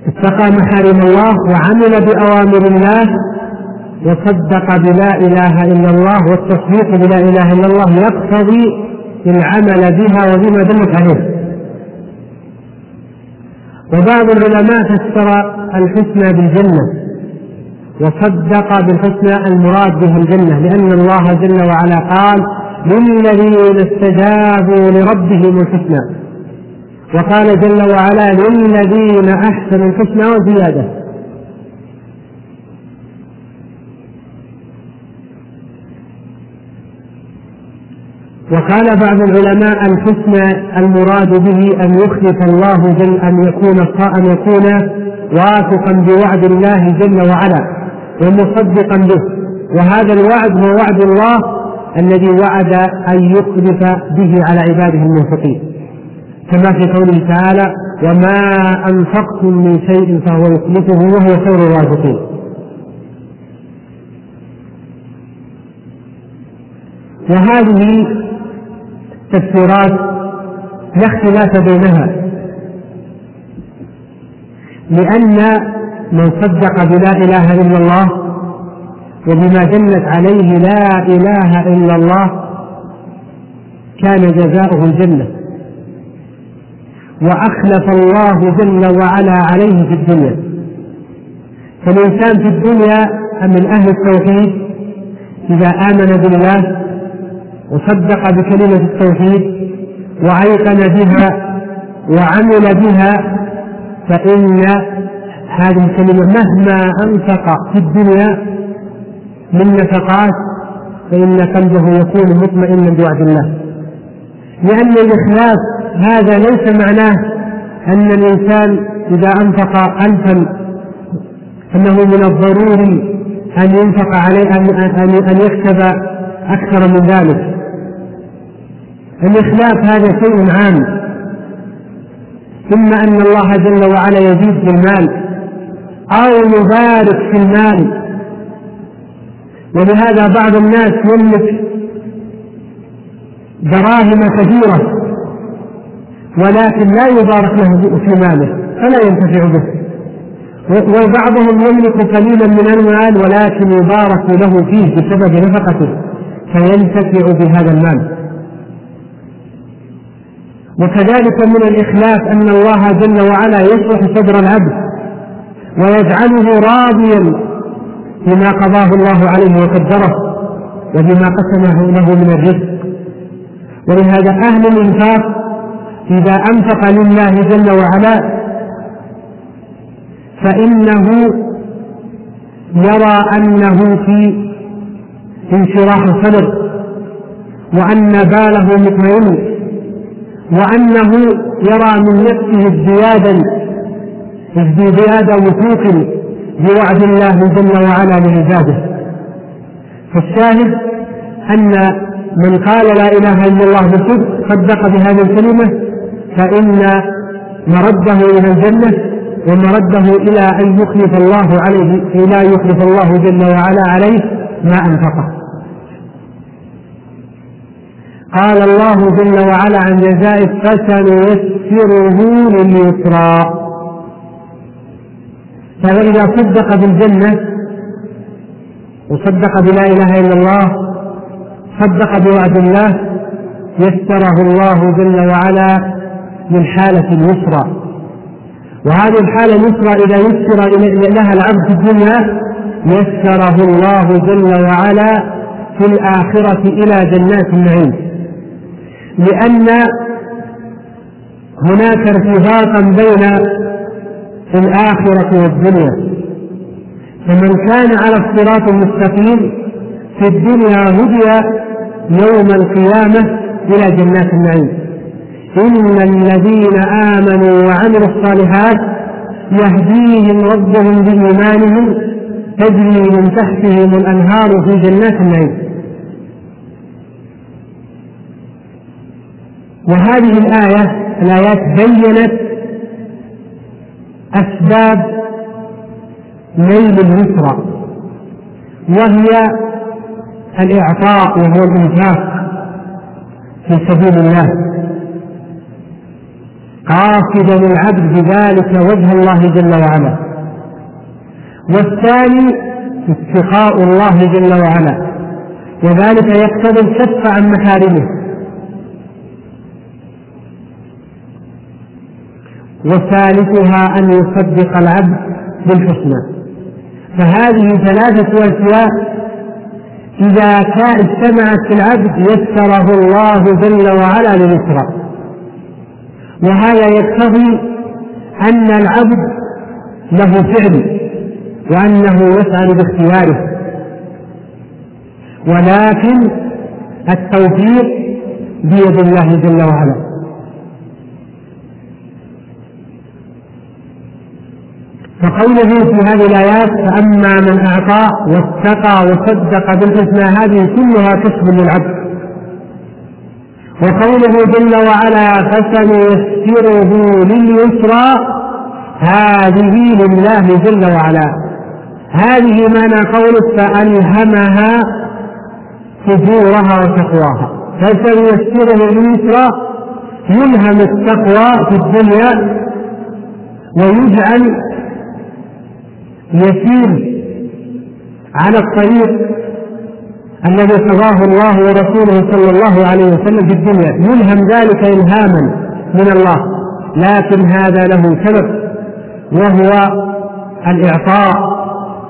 اتقى محارم الله وعمل بأوامر الله وصدق بلا إله إلا الله، والتصديق بلا إله إلا الله يقتضي العمل بها وبما دلت عليه. وبعض العلماء فسر الحسنى بالجنة وصدق بالحسنى المراد بها الجنة، لأن الله جل وعلا قال للذين استجابوا لربهم الحسنى، وقال جل وعلا للذين أحسنوا الحسنى وزيادة. وقال بعض العلماء الحسنى المراد به أن يخلف الله أن يكون واثقا بوعد الله جل وعلا ومصدقا به، وهذا الوعد هو وعد الله الذي وعد أن يخلف به على عباده الموفقين، كما في قوله تعالى وما أنفقتم من شيء فهو يخلفه وهو خير الرازقين. وهذه تفسيرات لا اختلاف بينها، لأن من صدق بلا إله إلا الله وبما دلت عليه لا إله إلا الله كان جزاؤه الجنة، وأخلف الله جل وعلا عليه في الدنيا. فالإنسان في الدنيا من أهل التوحيد إذا آمن بالله وصدق بكلمة التوحيد وأيقن بها وعمل بها، فإن هذه الكلمة مهما أنفق في الدنيا من نفقات فإن قلبه يكون مطمئنا بوعد الله. لأن الإخلاص هذا ليس معناه أن الإنسان إذا أنفق 1000 أنه من الضروري أن ينفق عليه أن يكسب أكثر من ذلك. الإخلاص هذا شيء عام، ثم أن الله جل وعلا يزيد بالمال أو يبارك في المال، ولهذا بعض الناس يملك دراهم كثيرة ولكن لا يبارك له في ماله فلا ينتفع به، وبعضهم يملك قليلا من المال ولكن يبارك له فيه بسبب نفقته فينتفع بهذا المال. وكذلك من الإخلاف أن الله جل وعلا يشرح صدر العبد ويجعله راضيا بما قضاه الله عليه وقدره وبما قسمه له من الرزق. ولهذا أهل الإنفاق إذا أنفق لله جل وعلا فإنه يرى أنه في انشراح صدر، وأن باله مطمئن، وأنه يرى من نفسه ازدياد وثوق بوعد الله جل وعلا لعباده. فالشاهد أن من قال لا إله إلا الله بصدق صدق بهذه الكلمة فإن مرده إلى الجنة ومرده إلى أن يخلف الله عليه، إلى يخلف الله جل وعلا عليه ما أنفقه. قال الله جل وعلا عن جزاء فسنيسره لليسرى. فإذا صدق بالجنة وصدق بلا إله إلا الله صدق بوعد الله يسره الله جل وعلا من حالة اليسرى. وهذه الحالة اليسرى إذا يسر لها العبد في الدنيا يسره الله جل وعلا في الآخرة إلى جنات النعيم، لأن هناك ارتباطا بين الآخرة والدنيا. فمن كان على الصراط المستقيم في الدنيا هدي يوم القيامة إلى جنات النعيم. إن الذين آمنوا وعملوا الصالحات يهديهم ربهم بإيمانهم تجري من تحتهم الأنهار في جنات النعيم. وهذه الآيات بيّنت أسباب نيل اليسرى، وهي الإعطاء وهو الإنفاق في سبيل الله. قاصدا العبد بذلك وجه الله جل وعلا. والثاني اتقاء الله جل وعلا، وذلك يقتضي الكف عن محارمه. وثالثها أن يصدق العبد بالحسنى. فهذه ثلاثة أشياء إذا اجتمعت في العبد يسره الله جل وعلا لليسرى. وهذا يقتضي أن العبد له فعل وأنه يفعل باختياره، ولكن التوفيق بيد الله جل وعلا. فقوله في هذه الآيات فأما من أعطى واتقى وصدق بالحسنى هذه كلها كسب للعبد. وقوله جل وعلا فسنيسره لليسرى هذه لله جل وعلا، هذه معنى قوله فألهمها فجورها وتقواها. فسنيسره لليسرى يلهم التقوى في الدنيا ويجعل يسير على الطريق الذي قضاه الله ورسوله صلى الله عليه وسلم في الدنيا، يلهم ذلك إلهاما من الله، لكن هذا له سبب وهو الإعطاء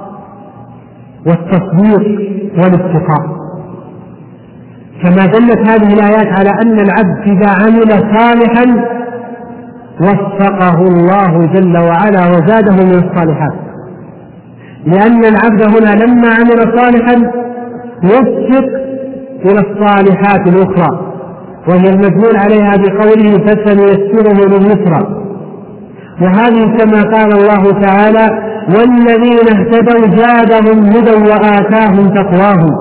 والتصديق والاتقاء. كما دلت هذه الآيات على أن العبد إذا عمل صالحا وفقه الله جل وعلا وزاده من الصالحات، لأن العبد هنا لما عمل صالحا يوفق إلى الصالحات الأخرى، وهي المدلول عليها بقوله فسنيسره لليسرى. وهذه كما قال الله تعالى والذين اهتدوا زادهم هدى وآتاهم تقواهم.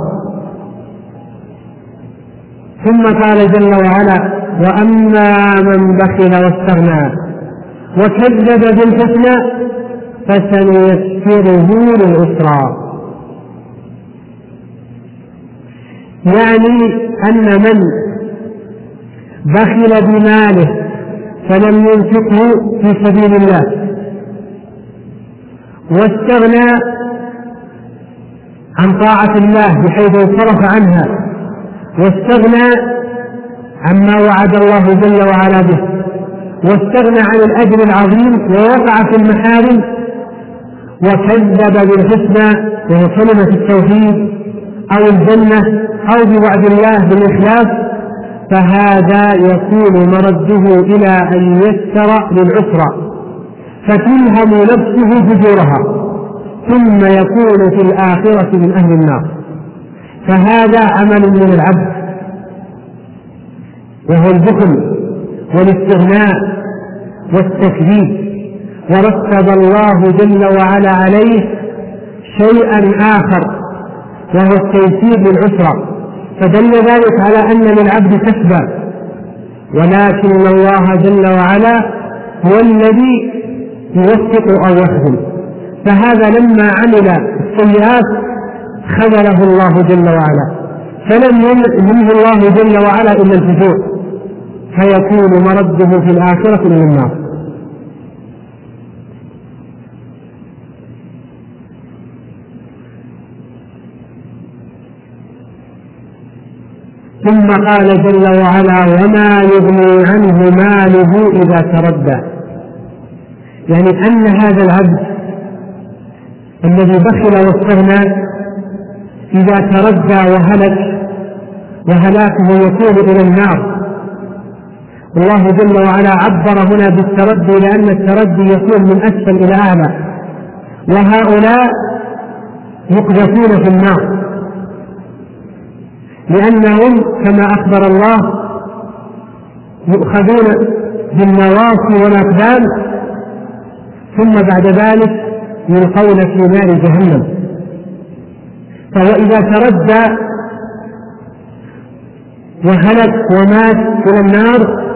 ثم قال جل وعلا وأما من بخل واستغنى وكذب بالحسنى فسنيسره للعسرى. يعني أن من بخل بماله فلم ينفقه في سبيل الله واستغنى عن طاعة الله بحيث انصرف عنها واستغنى عما وعد الله جل وعلا به واستغنى عن الأجر العظيم ووقع في المحارم وكذب بالحسنى وهي كلمة التوحيد أو الجنة أو بوعد الله بالإخلاص، فهذا يكون مرده إلى أن يسر للعسرى فتلهم نفسه فجورها ثم يكون في الآخرة من أهل النار. فهذا عمل من العبد وهو البخل والاستغناء والتكذيب، ورتب الله جل وعلا عليه شيئا آخر وهو التيسير للعسرى، فدل ذلك على أن للعبد كسبا، ولكن الله جل وعلا هو الذي يوفق أو يخذل. فهذا لما عمل السيئات خذله الله جل وعلا، فلم يمنه الله جل وعلا إلا الفجور، فيكون مرده في الآخرة إلى النار. ثم قال جل وعلا وما يغني عنه ماله إذا تردى، يعني أن هذا العبد الذي بخل واستغنى إذا تردى وهلك وهلاكه يكون إلى النار. الله جل وعلا عبر هنا بالتردي لأن التردي يكون من أسفل إلى أعلى، وهؤلاء يقذفون في النار لأنهم كما أخبر الله يؤخذون بالنواصي والأقدام ثم بعد ذلك يلقون في نار جهنم. فإذا تردى وهلك ومات إلى النار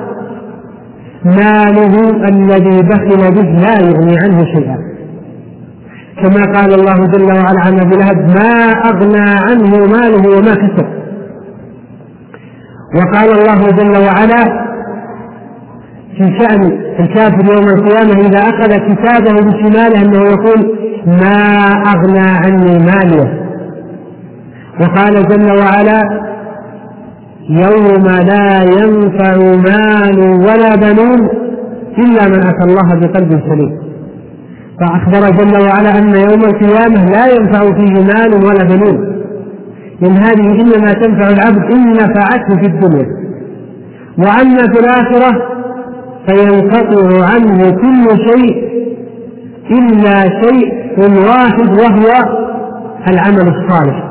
ماله الذي بخل به لا يغني عنه شيئا، كما قال الله جل وعلا عن أبي لهب ما أغنى عنه ماله وما كسب. وقال الله جل وعلا في شأن الكافر يوم القيامة إذا أخذ كتابه بشماله أنه يقول ما أغنى عني ماليه. وقال جل وعلا يوم لا ينفع مال ولا بنون إلا من أتى الله بقلب سليم. فأخبر جل وعلا أن يوم القيامة لا ينفع فيه مال ولا بنون، إن هذه إنما تنفع العبد إن نفعته في الدنيا، وأما في الآخرة فينقطع عنه كل شيء إلا شيء واحد وهو العمل الصالح.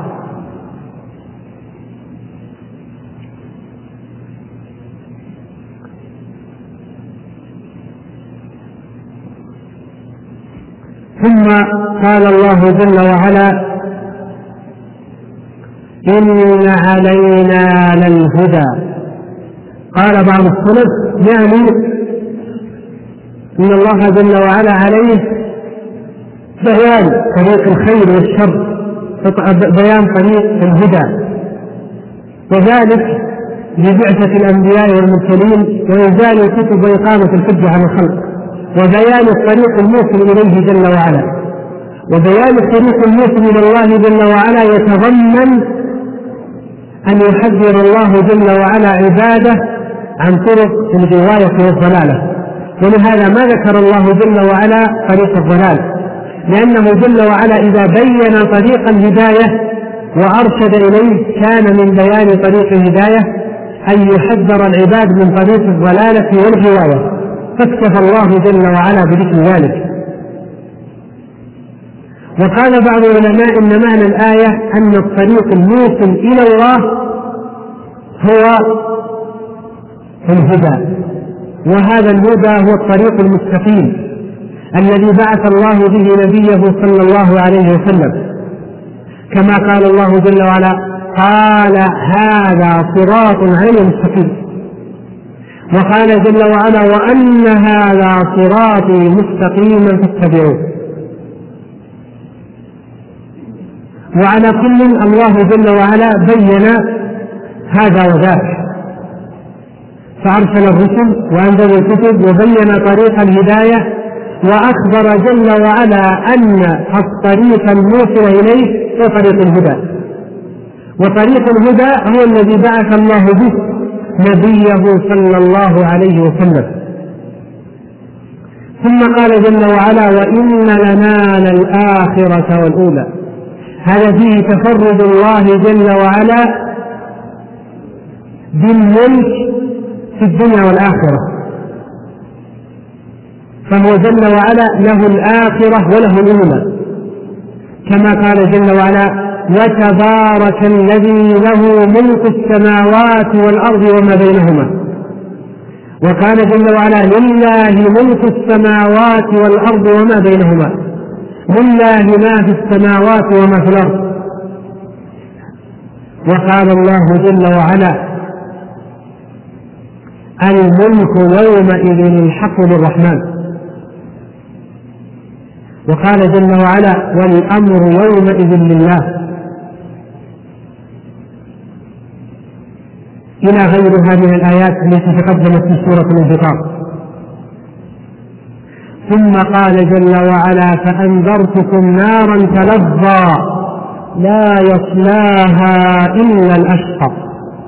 ثم قال الله جل وعلا إن علينا للهدى. قال بعض السلف يعني إن الله جل وعلا عليه بيان طريق الخير والشر، بيان طريق الهدى، وذلك ببعثة الأنبياء والمرسلين وإنزال الكتب وإقامة الحجة على الخلق، وبيان الطريق الموصل إليه جل وعلا. وبيان الطريق الموصل إلى الله جل وعلا يتضمن أن يحذر الله جل وعلا عباده عن طرق الغواية والضلالة. ولهذا ما ذكر الله جل وعلا طريق الضلال، لأنه جل وعلا إذا بين طريق الهداية وأرشد إليه كان من بيان طريق الهداية أن يحذر العباد من طريق الضلالة والغواية، فاكتفى الله جل وعلا بذكر ذلك. وقال بعض العلماء إن معنى الآية أن الطريق الموصل إلى الله هو الهدى، وهذا الهدى هو الطريق المستقيم الذي بعث الله به نبيه صلى الله عليه وسلم، كما قال الله جل وعلا قال هذا صراط علي مستقيم. وقال جل وعلا وأن هذا صراطي مستقيما فاتبعوه. وعلى كل الله جل وعلا بين هذا وذاك، فأرسل الرسل وأنزل الكتب وبين طريق الهداية، وأخبر جل وعلا أن الطريق الموصل إليه هو طريق الهدى. وطريق الهدى هو الذي بعث الله به نبيه صلى الله عليه وسلم. ثم قال جل وعلا وإن لنا للآخرة والأولى. هذا فيه تفرد الله جل وعلا بالملك في الدنيا والآخرة، فهو جل وعلا له الآخرة وله الأولى، كما قال جل وعلا وتبارك الذي له ملك السماوات والأرض وما بينهما. وقال جل وعلا لله ملك السماوات والأرض وما بينهما، لله ما في السماوات وما في الأرض. وقال الله جل وعلا الملك يومئذ الحق للرحمن. وقال جل وعلا والأمر يومئذ لله، إلى غير هذه الآيات التي تقدمت في سورة الانفطار. ثم قال جل وعلا فأنذرتكم نارا تلظى لا يصلاها إلا الأشقى.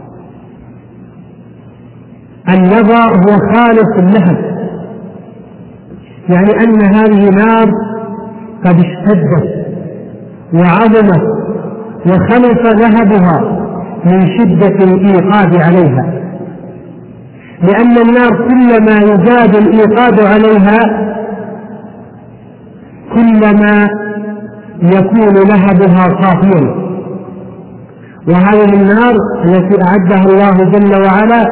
اللظى هو خالص اللهب، يعني أن هذه نار قد اشتدت وعظمت وخلص لهبها من شدة الإيقاد عليها، لأن النار كلما يزاد الإيقاد عليها كلما يكون لهبها صافيا. وهذه النار التي أعدها الله جل وعلا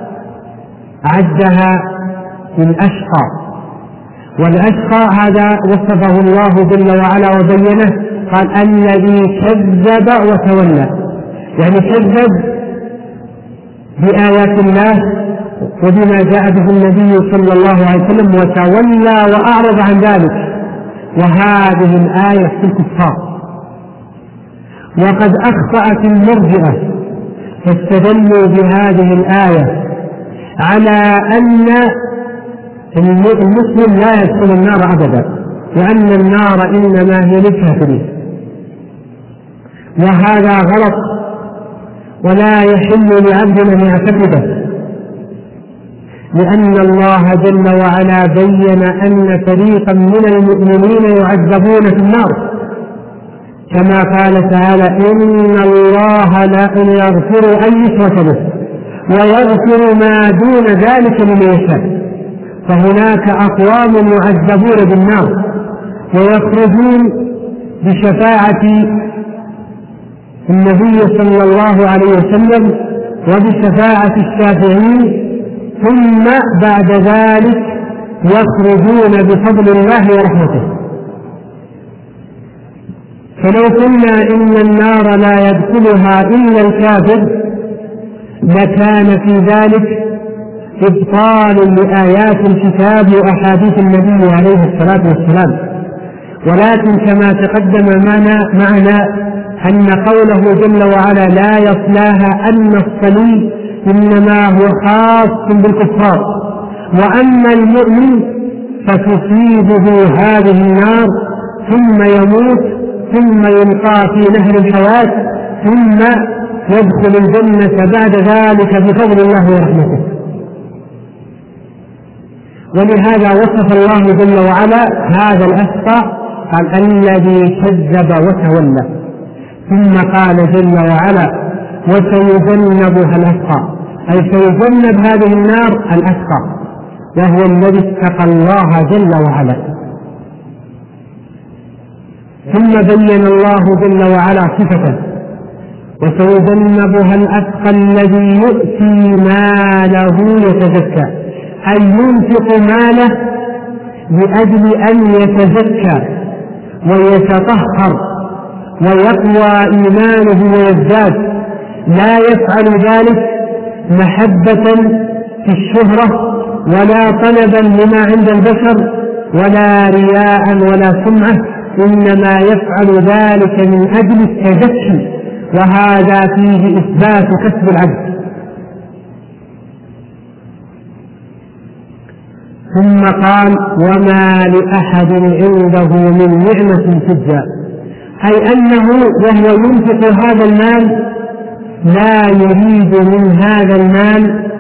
أعدها للأشقى، والأشقى هذا وصفه الله جل وعلا وبينه، قال الذي كذب وتولى، يعني كذب بآيات الله وبما جاء به النبي صلى الله عليه وسلم وتولى وأعرض عن ذلك. وهذه الآية في الكفار. وقد أخطأت المرجئة فاستدلوا بهذه الآية على أن المسلم لا يدخل النار أبدا، لأن النار إنما هي للكافرين، وهذا غلط ولا يحل لعبد أن يعتقده، لأن الله جل وعلا بين أن فريقا من المؤمنين يعذبون في النار، كما قال تعالى: إن الله لا يغفر أن يشرك به ويغفر ما دون ذلك لمن يشاء. فهناك أقوام يعذبون بالنار ويخرجون بشفاعة النبي صلى الله عليه وسلم وبشفاعة الشافعين، ثم بعد ذلك يخرجون بفضل الله ورحمته. فلو قلنا إن النار لا يدخلها إلا الكافر لكان في ذلك إبطال لآيات الكتاب وأحاديث النبي عليه الصلاة والسلام. ولكن كما تقدم معنا أن قوله جل وعلا لا يصلاها أن الصليب إنما هو خاص بالكفار، وأما المؤمن فتصيبه هذه النار ثم يموت ثم يلقى في نهر الحياة ثم يدخل الجنة بعد ذلك بفضل الله ورحمته. ولهذا وصف الله جل وعلا هذا الأشقى الذي كذب وتولى، ثم قال جل وعلا: وسيجنبها الأشقى، أي سيجنب هذه النار الأشقى، وهو الذي اتقى الله جل وعلا. ثم بين الله جل وعلا صفته: وسيجنبها الأتقى الذي يؤتي ماله يتزكى، أي ينفق ماله لأجل أن يتزكى ويتطهر ويقوى إيمانه ويزداد، لا يفعل ذلك محبة في الشهرة ولا طلبا لما عند البشر ولا رياء ولا سمعة، إنما يفعل ذلك من أجل التزكي، وهذا فيه إثبات كسب العبد. ثم قال: وما لأحد عنده من نعمة تجزى، أي أنه وهو ينفق هذا المال لا يريد من هذا المال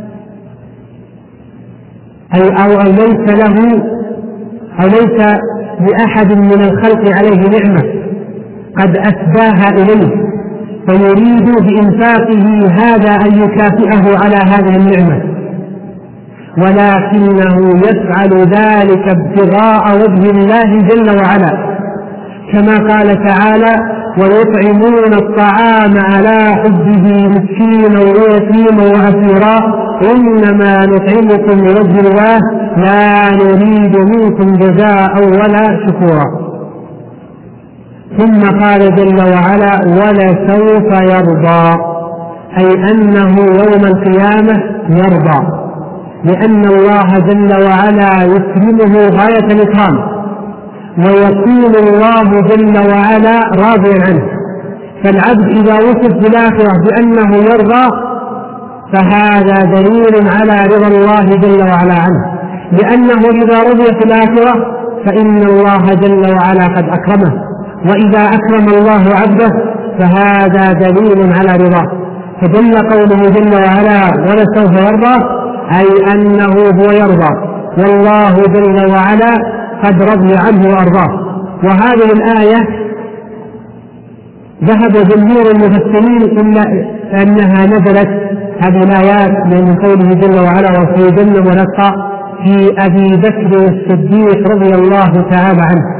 أو ليس له أو ليس لأحد من الخلق عليه نعمة قد أسداها إليه، فيريد بإنفاقه هذا أن يكافئه على هذه النعمة، ولكنه يفعل ذلك ابتغاء وجه الله جل وعلا، كما قال تعالى: ويطعمون الطعام على حبه مسكينا ويتيما وأسيرا إنما نطعمكم لوجه الله لا نريد منكم جزاء ولا شكورا. ثم قال جل وعلا: ولسوف يرضى، أي أنه يوم القيامة يرضى، لأن الله جل وعلا يكرمه غاية الإكرام، ويكون الله جل وعلا راضيا عنه. فالعبد إذا وصف في الآخرة بأنه يرضى فهذا دليل على رضا الله جل وعلا عنه، لأنه إذا رضي في الآخرة فإن الله جل وعلا قد أكرمه، وإذا أكرم الله عبده فهذا دليل على رضاه. فدل قوله جل وعلا: ولسوف يرضى، أي أنه هو يرضى، والله جل وعلا قد رضي عنه وأرضاه. وهذه الآية ذهب جمهور المفسرين إلا أنها نزلت هذه الآيات من قوله جل وعلا: وسيجنب الأتقى في أبي بكر الصديق رضي الله تعالى عنه،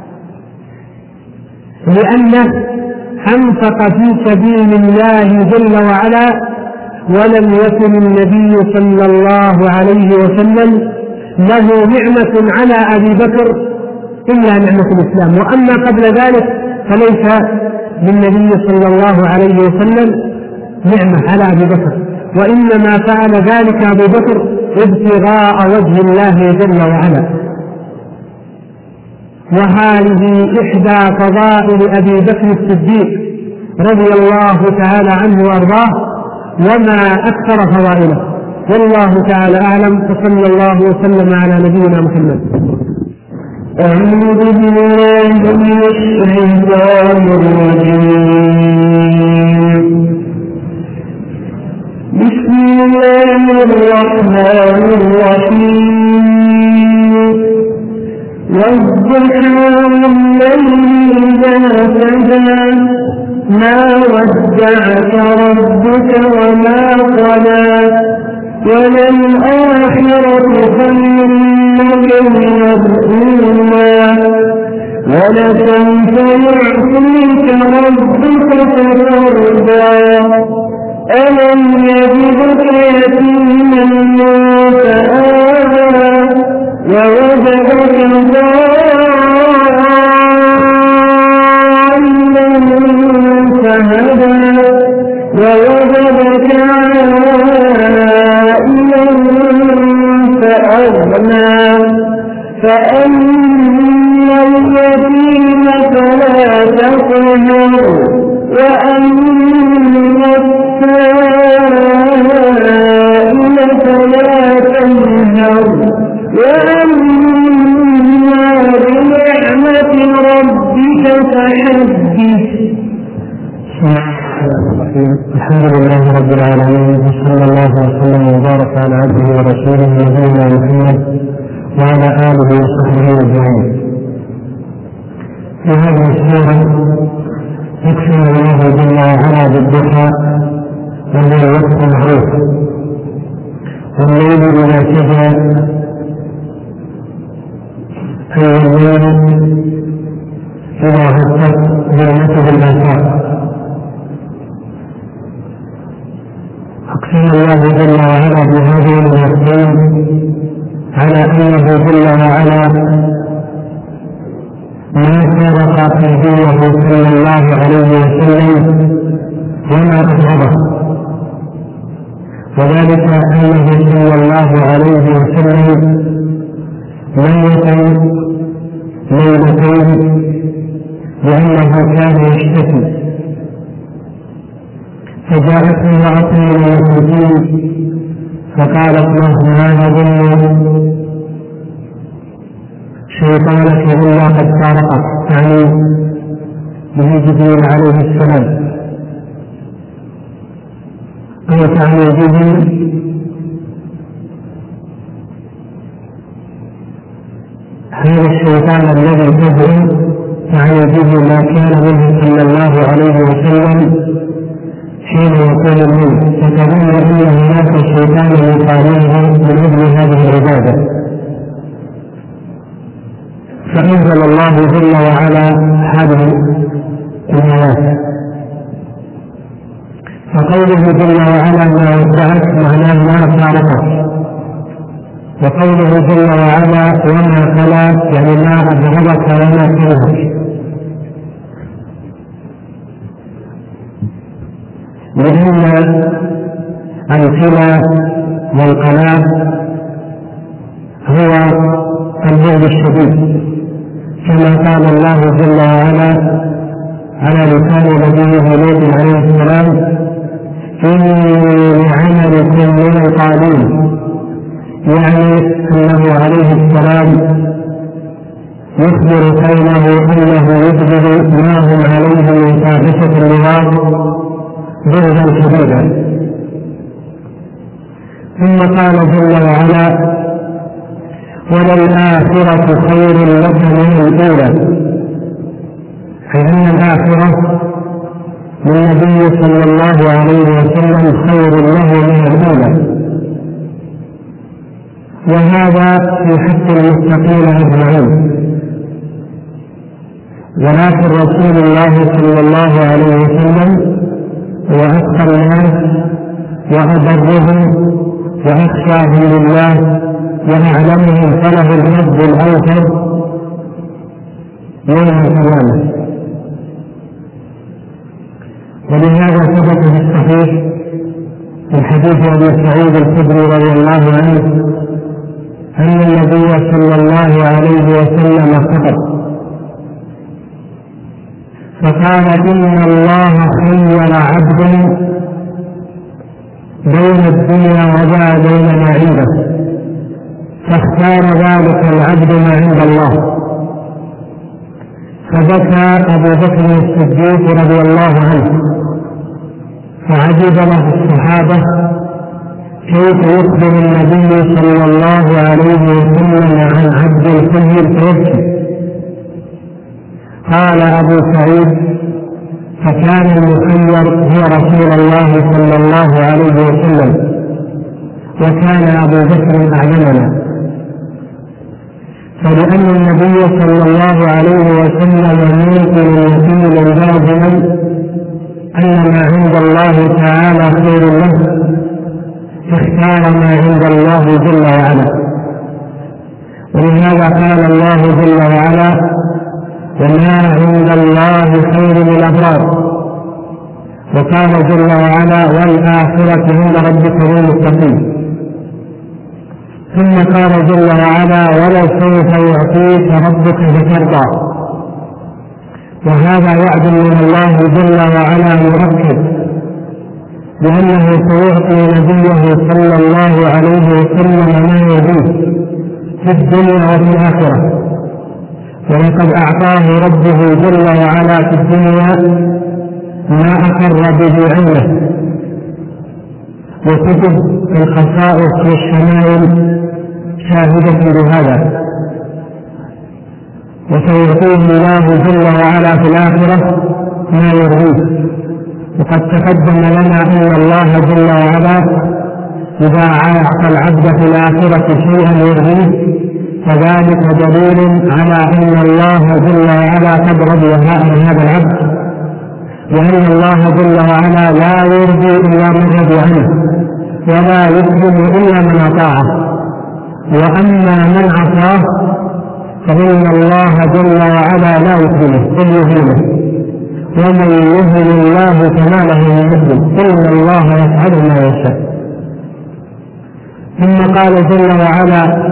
لأنه أنفق في سبيل الله جل وعلا، ولم يكن النبي صلى الله عليه وسلم له نعمة على أبي بكر إلا نعمة الإسلام، وأما قبل ذلك فليس للنبي صلى الله عليه وسلم نعمة على أبي بكر، وإنما فعل ذلك أبو بكر ابتغاء وجه الله جل وعلا. وهذه إحدى فضائل أبي بكر الصديق رضي الله تعالى عنه وأرضاه، وما أكثر فضائله. والله تعالى أعلم، وصلى الله وسلم على نبينا محمد. أعوذ بالله من الشيطان الرجيم. بسم الله الرحمن الرحيم. والضحى والليل إذا سجى ما ودعك ربك وما قلى وللآخرة خير لك من الأولى ولسوف يعطيك ربك فترضى ألم يجدك يتيما فآوى ووجدك ضالا فهدى ووجدك عائلا فأغنى فأما اليتيم فلا تقهر وأما السائل فلا تنهر وأما بنعمة ربك فحدث. الحمد لله رب العالمين، وصلى الله وسلم وبارك على عبده ورسوله نبينا محمد وعلى آله وصحبه أجمعين. في هذه السورة يقسم الله جل وعلا بالضحى وهو الوقت المعروف، والليل إذا سجى أي الليل إذا هزت ظلمته الآفاق. أقسم الله جل وعلا بهذه الوقتين على أنه جل وعلا ما سرق نبيه صلى الله عليه وسلم وما أبغضه، وذلك أنه صلى الله عليه وسلم لم يكن ليلتين لأنه كان يشتكي، فجاءت امرأة من المشركين فقالت له ما نظن شيطانك إلا قد سارقك، يعني به جبريل عليه السلام، أو تعني به هذا الشيطان الذي تدعو، تعني به ما كان منه صلى الله عليه وسلم حين يكون الموت، فتظن أن هناك شيطانا يقابله من أجل هذه العبادة. فأنزل الله جل وعلا هذه الآيات، فقوله جل وعلا ما ودعك معناه ما فارقك، وقوله جل وعلا وما خلا يعني ما أبغضك وما كرهك، لأن الخلا والقلاء هو البعد الشديد، كما قال الله جل وعلا على لسان نبيه لوط عليه السلام إني لعملكم من القالين، يعني أنه عليه السلام يخبر قومه أنه يبغض ما هم عليه من فاحشة اللواط بغضا شديدا. ثم قال جل وعلا وللآخرة خير لك من الأولى، أي أن الآخرة للنبي صلى الله عليه وسلم خير له من الأولى، وهذا في حق المتقين أجمعين. ولكن رسول الله صلى الله عليه وسلم هو أتقى الناس وأبرهم وأخشاهم لله وأعلمهم فله الحظ الأوفر يوم القيامة. ولهذا ثبت في الصحيح من حديث أبي سعيد الخدري رضي الله عنه أن النبي صلى الله عليه وسلم خطب فقال إن الله خير عبدا بين الدنيا وما بين ما عنده، فاختار ذلك العبد ما عند الله. فبكى أبو بكر الصديق رضي الله عنه، فعجب له الصحابة كيف يخبر النبي صلى الله عليه وسلم عن عبد الخير فيبكي. قال أبو سعيد: فكان المخير هو رسول الله صلى الله عليه وسلم، وكان أبو بكر أعلمنا. فلأن النبي صلى الله عليه وسلم ممكن يقول لازما أن ما عند الله تعالى خير له، اختار ما عند الله جل وعلا. ولهذا قال الله جل وعلا: وما عند الله خير للأبرار. وقال جل وعلا: والآخرة عند ربك للمتقين. ثم قال جل وعلا: ولسوف يعطيك ربك فترضى. وهذا وعد من الله جل وعلا مؤكد بأنه سيعطي نبيه صلى الله عليه وسلم ما يريد في الدنيا وفي الآخرة. ولقد أعطاه ربه جل وعلا في الدنيا ما أقر به عينه، وكتب الخصائص والشمائل شاهدة بهذا. وسيعطيه الله جل وعلا في الآخرة ما يرضيه. وقد تقدم لنا أن الله جل وعلا إذا أعطى العبد في الآخرة شيئا يرضيه فذلك دليل على أن الله جل وعلا قد رضي عن هذا العبد، وأن الله جل وعلا لا يرضي إلا من رضي عنه، ولا يكرم إلا من أطاعه. وأما من عصاه فإن الله جل وعلا لا يكرمه بل يهينه، ومن يهن الله فما له من مكرم، إن الله يفعل ما يشاء. ثم قال جل وعلا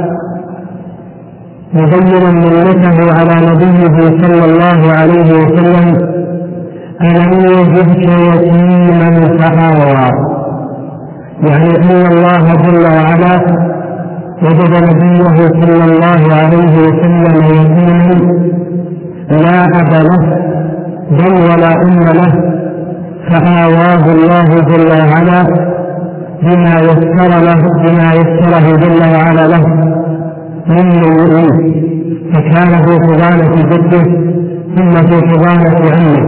مبينا منته على نبيه صلى الله عليه وسلم: ألم يجدك يتيما فآوى. يعني أن الله جل وعلا وجد نبيه صلى الله عليه وسلم يتيما لا أب له بل ولا أم له، فآواه الله جل وعلا بما يسره جل وعلا له من يؤمنه، فكان في حضانة جده ثم في حضانة عمه.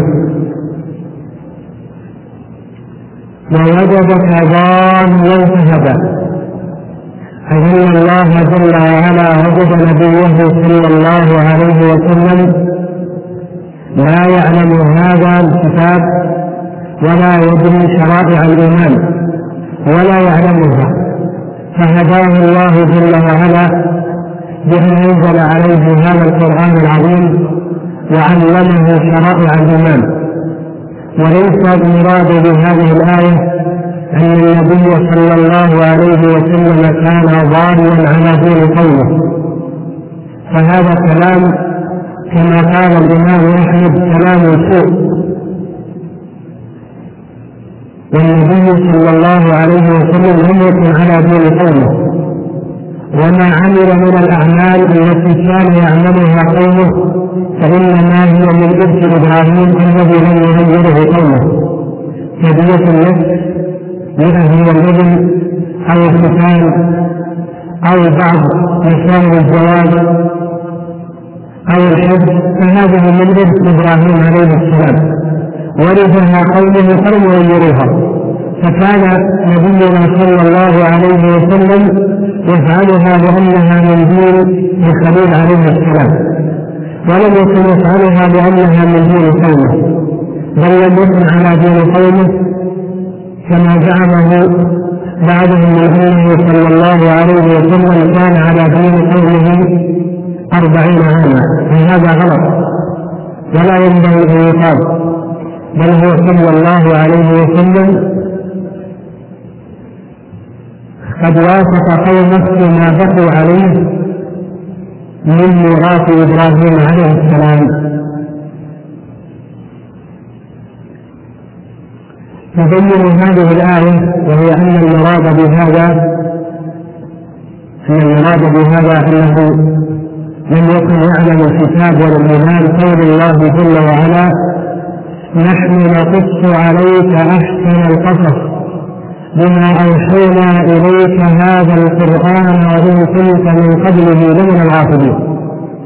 ووجدك ضالا فهدى. أن الله جل وعلا وجد نبيه صلى الله عليه وسلم لا يعلم هذا الكتاب ولا يدري شرائع الإيمان ولا يعلمها، فهداه الله جل وعلا بأن أنزل عليه هذا القرآن العظيم وعلمه شرائع الإيمان. وليس المراد بهذه الآية أن النبي صلى الله عليه وسلم كان ضالا على دين قومه، فهذا كلام كما قال الإمام أحمد كلام سوء. والنبي صلى الله عليه وسلم لم يكن على دين قومه، وما عمل من الأعمال التي كان يعملها قومه فإنما هي من إرث إبراهيم الذي لم يغيره قومه، كدية النفس لأهل الإذن أو الختان أو بعض مسائل الزواج أو الحج، فهذه من إرث إبراهيم عليه السلام ورثها قومه فلم يغيروها. فكان نبينا صلى الله عليه وسلم يفعلها لأنها من دين الخليل عليه السلام، ولم يكن يفعلها لأنها من دين قومه، بل لم يكن على دين قومه كما زعمه بعضهم من أنه صلى الله عليه وسلم كان على دين قومه 40 عاما، فهذا غلط ولا ينبغي أن يقال، بل هو صلى الله عليه وسلم قد وافق قومه ما بقوا عليه من ميراث إبراهيم عليه السلام. تبين هذه الآية وهي أن المراد بهذا أنه لم يكن يعلم الكتاب ولا الإيمان قول الله جل وعلا: نحن نقص عليك أحسن القصص بما أوحينا إليك هذا القرآن وإن كنت من قبله لمن الغافلين.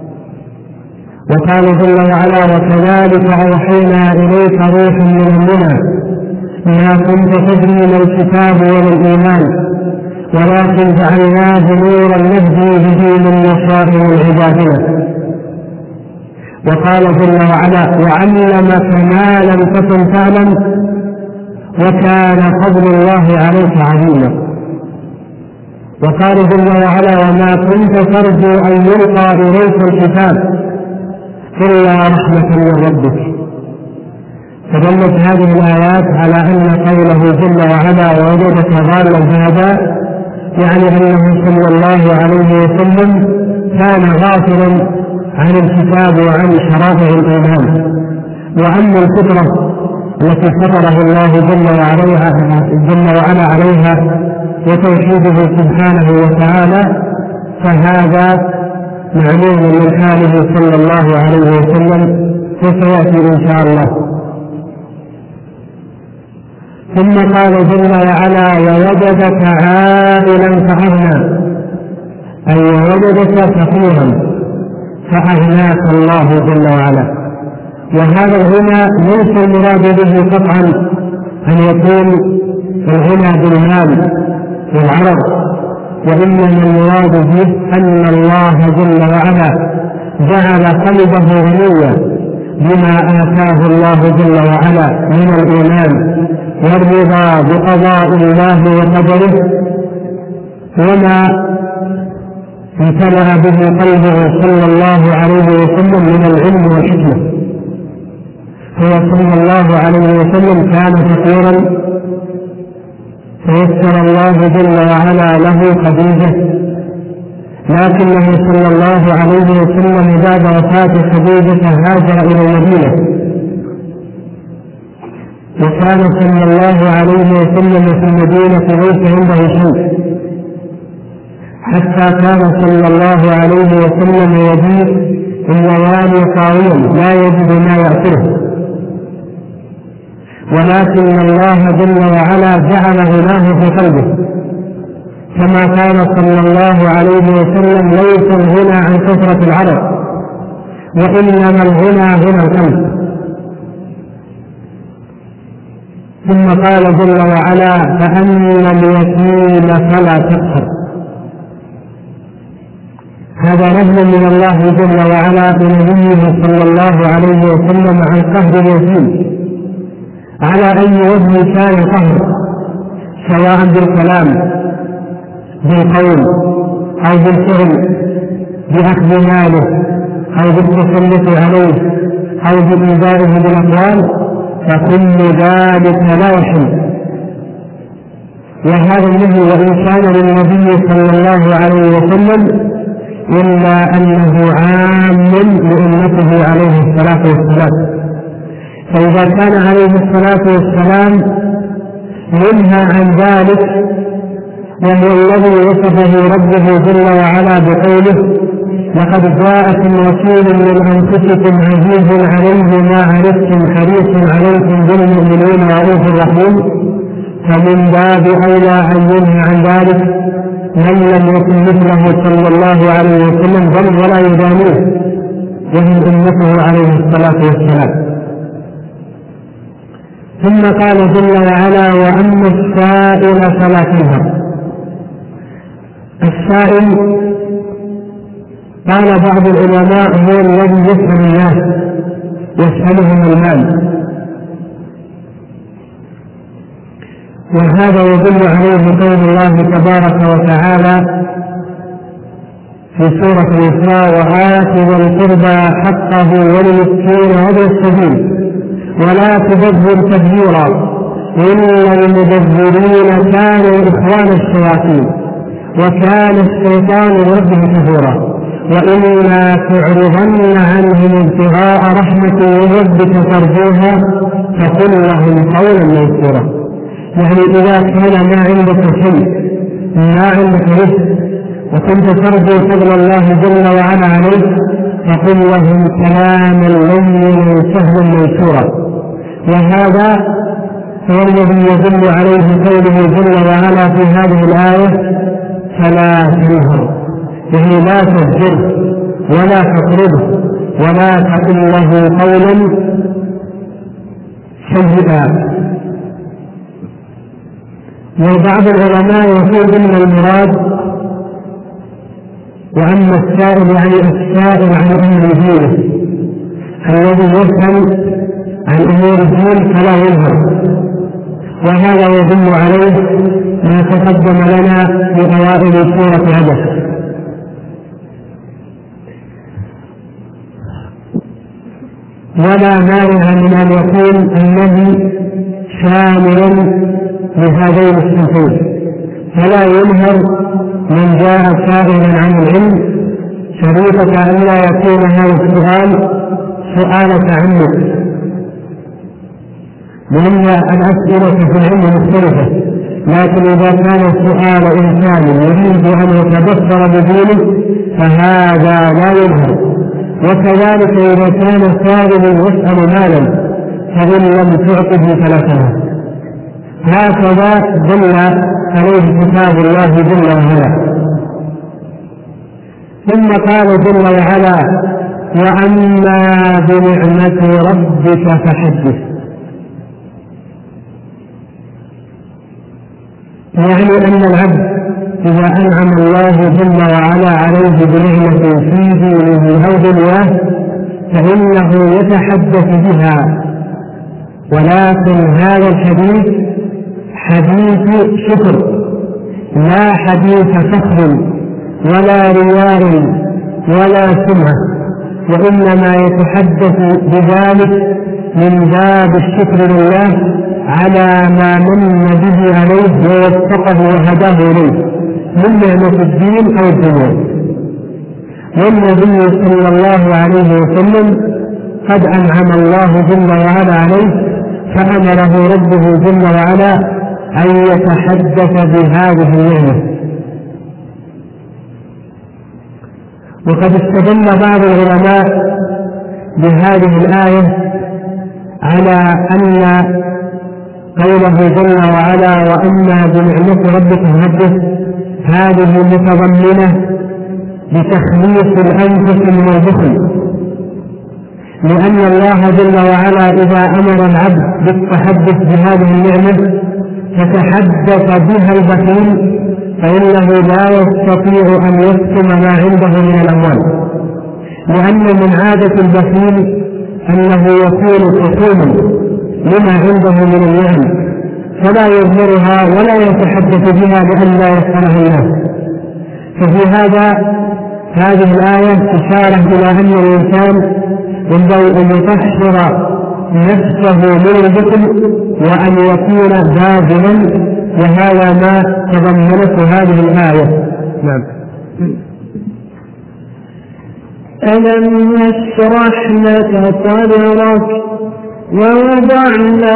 وقال جل وعلا: وكذلك أوحينا إليك روح من أمرنا ما كنت تدري ما الكتاب ولا الإيمان ولكن جعلناه نورا نهدي به من نشاء من عبادنا. وقال جل وعلا: وعلمك ما لم تكن تعلم وكان فضل الله عليك عظيما. وقال جل وعلا: وما كنت ترجو أن يلقى إليك الكتاب إلا رحمة من ربك. فدلت هذه الآيات على أن قوله جل وعلا: ووجدك ضالا هذا يعني أنه صلى الله عليه وسلم كان غافلا عن الكتاب وعن شرائع الإيمان. وأما الفطرة التي فطره الله جل وعلا عليها وتوحيده سبحانه وتعالى فهذا معلوم من حاله صلى الله عليه وسلم وسيأتي إن شاء الله. ثم قال جل وعلا: ووجدك عائلا فأغنى، أي ووجدك فقيرا فأغناك الله جل وعلا. وهذا الغنى ليس المراد به قطعا أن يكون الغنى بالمال والعرض، وإنما المراد به أن الله جل وعلا جعل قلبه غنيا بما آتاه الله جل وعلا من الإيمان والرضا بقضاء الله وقدره، وما امتلأ به قلبه صلى الله عليه وسلم من العلم والحكمة. هو صلى الله عليه وسلم كان فقيرا فيسر الله جل وعلا له خديجة، لكنه صلى الله عليه وسلم بعد وفاة خديجة هاجر إلى المدينة، وكان صلى الله عليه وسلم في المدينة ليس عنده شيء، حتى كان صلى الله عليه وسلم يبيت الليالي طاويا لا يجد ما يأكله، ولكن الله جل وعلا جعل غناه في قلبه، كما كان صلى الله عليه وسلم ليس الغنى عن كثرة العرب وإنما الغنى غنى القلب. ثم قال جل وعلا: فأما اليتيم فلا تقهر. هذا نهي من الله جل وعلا لنبيه صلى الله عليه وسلم عن قهر اليتيم على أي وجه كان قهر، سواء بالكلام بالقول أو بالفعل بأخذ ماله أو بالتسلط عليه أو بإيذائه بالأقوال، فكل ذلك لا يحل. وهذا النهي وإن كان للنبي صلى الله عليه وسلم إلا أنه عام لأمته عليه الصلاة والسلام. فإذا كان عليه الصلاة والسلام ينهى عن ذلك، وهو الذي وصفه ربه جل وعلا بقوله: لقد جاءكم رسول من أنفسكم عزيز عليه ما عنتم حريص عليكم بالمؤمنين رؤوف رحيم، فمن باب أولى أن ينهى عن ذلك من لم يكن مثله صلى الله عليه وسلم بل ولا يدانيه وهم أمته عليه الصلاة والسلام. ثم قال جل وعلا: وأما السائل فلا تنهر. السائل قال بعض العلماء هو الذي يسأل الناس يسألهم المال، وهذا يدل عليه قول الله تبارك وتعالى في سورة الإسراء: وآت ذا القربى حقه والمسكين وابن السبيل ولا تبذر تبذيرا إن المبذرين كانوا إخوان الشياطين وكان الشيطان لربه كفورا وإما تعرضن عنهم ابتغاء رحمة من ربك ترجوها فقل لهم قولا ميسورا. يعني إذا كان ما عندك شيء، ما عندك رزق، وكنت ترجو فضل الله جل وعلا عليك، فقل لهم كلاما لينا سهلا ميسورا. وهذا هو الذي يدل عليه قوله جل وعلا في هذه الآية: فلا تنهر، يعني لا تزجره ولا تطرده ولا تقل له قولا سيئا. وبعض العلماء يقول إن المراد وأما السائل يعني السائل عن أمر دينه، الذي يسأل عن أمور الدين فلا ينهر. وهذا يدل عليه ما تقدم لنا في أوائل سورة عبس. ولا مانع من أن يكون النهي شاملا لهذين الصنفين، فلا ينهر من جاء سائلا عن العلم شريطة أن لا يكون هذا السؤال سؤال تعمد، لأن الأسئلة في العلم مختلفة. لكن إذا كان السؤال إنسان يريد أن يتبصر بدينه فهذا لا ينهر. وكذلك إذا كان سائل يسأل مالا فإن لم تعطه فلا تنهر. هكذا دل عليه كتاب الله جل وعلا. ثم قال جل وعلا: وأما بنعمة ربك فحدث. يعني أن العبد إذا أنعم الله جل وعلا عليه بنعمة في دينه أو دنياه فإنه يتحدث بها، ولكن هذا الحديث حديث شكر، لا حديث فخر ولا رياء ولا سمعة، وإنما يتحدث بذلك من باب الشكر لله على ما من به عليه ووفقه وهداه إليه من نعمة الدين أو الدنيا. والنبي صلى الله عليه وسلم قد أنعم الله جل وعلا عليه، فأمره ربه جل وعلا أن يتحدث بهذه النعمة. وقد استدل بعض العلماء بهذه الآية على أن قوله جل وعلا: وأما بنعمة ربك فحدث، هذه متضمنة لتخليص الأنفس من البخل، لأن الله جل وعلا إذا أمر العبد بالتحدث بهذه النعمة فتحدث بها البخيل فإنه لا يستطيع أن يكتم ما عنده من الأموال، لأن من عادة البخيل أنه يكون حكوما لما عنده من النعم فلا يظهرها ولا يتحدث بها لئلا يسألها الناس. ففي هذه الآية إشارة إلى أن الإنسان ينبغي أن يطهر نفسه من البخل وأن يكون باذلا، وهذا ما تضمنته هذه الآية. نعم. ألم نشرح لك صدرك ووضعنا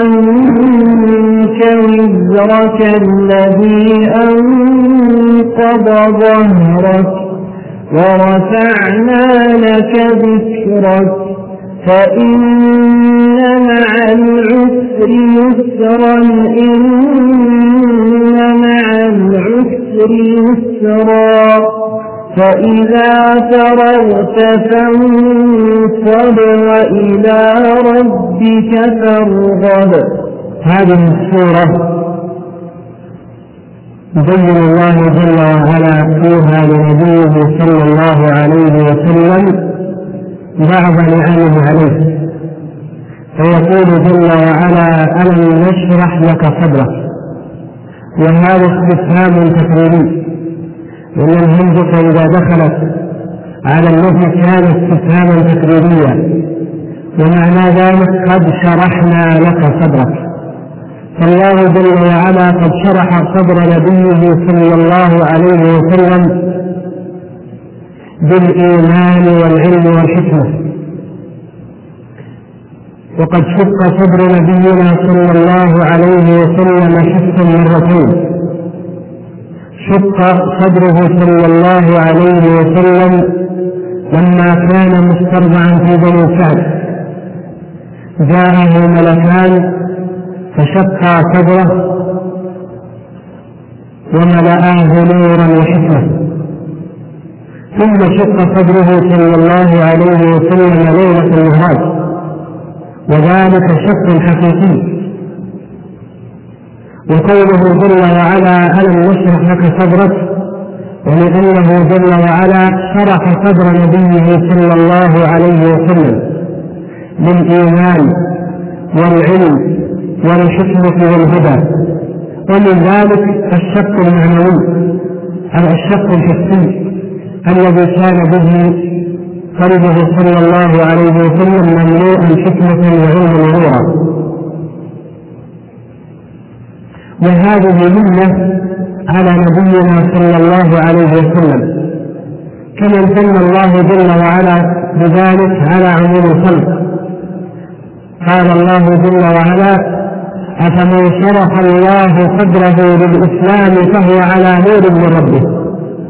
عنك وزرك الذي أنقض ظهرك ورفعنا لك ذكرك فإن مع العسر يسرا إن مع العسر يسرا فإذا فرغت فانصب وإلى ربك فارغب. هذه السورة يبين الله جل وعلا فيها لنبيه صلى الله عليه وسلم بعض نعمه عليه، فيقول جل وعلا: ألم نشرح لك صدرك. وهذا استفهام تكريري، وأن الهمزة إذا دخلت على النفي كان استفهاما تكريريا، ومعنى ذلك قد شرحنا لك صدرك. فالله جل وعلا قد شرح صدر نبيه صلى الله عليه وسلم بالإيمان والعلم والحكمة، وقد شق صدر نبينا صلى الله عليه وسلم شقا مرتين. شق صدره صلى الله عليه وسلم لما كان مسترضعا في بني سعد، جاءه ملكان فشقا صدره وملآه نورا وحكمة. ثم شق صدره صلى الله عليه وسلم ليلة المعراج، وذلك شق حقيقي. وقوله جل وعلا ألم نشرح لك صدرك، ولأنه جل وعلا شرح صدر نبيه صلى الله عليه وسلم للإيمان والعلم والحكمة والهدى. ومن ذلك الشق المعنوي الشق الحسي الذي كان به قلبه صلى الله عليه وسلم مملوءا حكمة وعلما ونورا. وهذه منة على نبينا صلى الله عليه وسلم، كما امتن الله جل وعلا بذلك على عموم الخلق. قال الله جل وعلا أفمن شرح الله صدره للإسلام فهو على نور من ربه.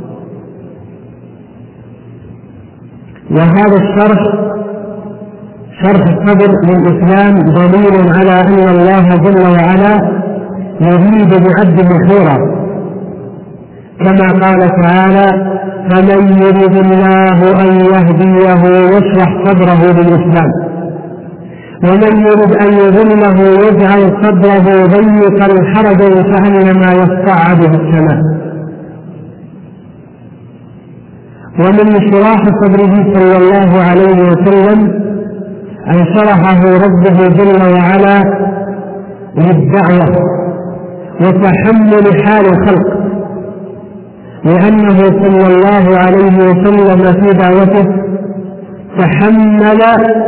وهذا الشرح شرح الصدر للإسلام دليل على أن الله جل وعلا يريد بعبده خيرا، كما قال تعالى فمن يريد الله أن يهديه يشرح صدره للإسلام، ومن يريد أن يضله يجعل صدره ضيقا حرجا كأنما يصعد في السماء. ومن شراح صدره صلى الله عليه وسلم أن شرحه ربه جل وعلا للدعوة وتحمل حال الخلق، لأنه صلى الله عليه وسلم في دعوته تحمل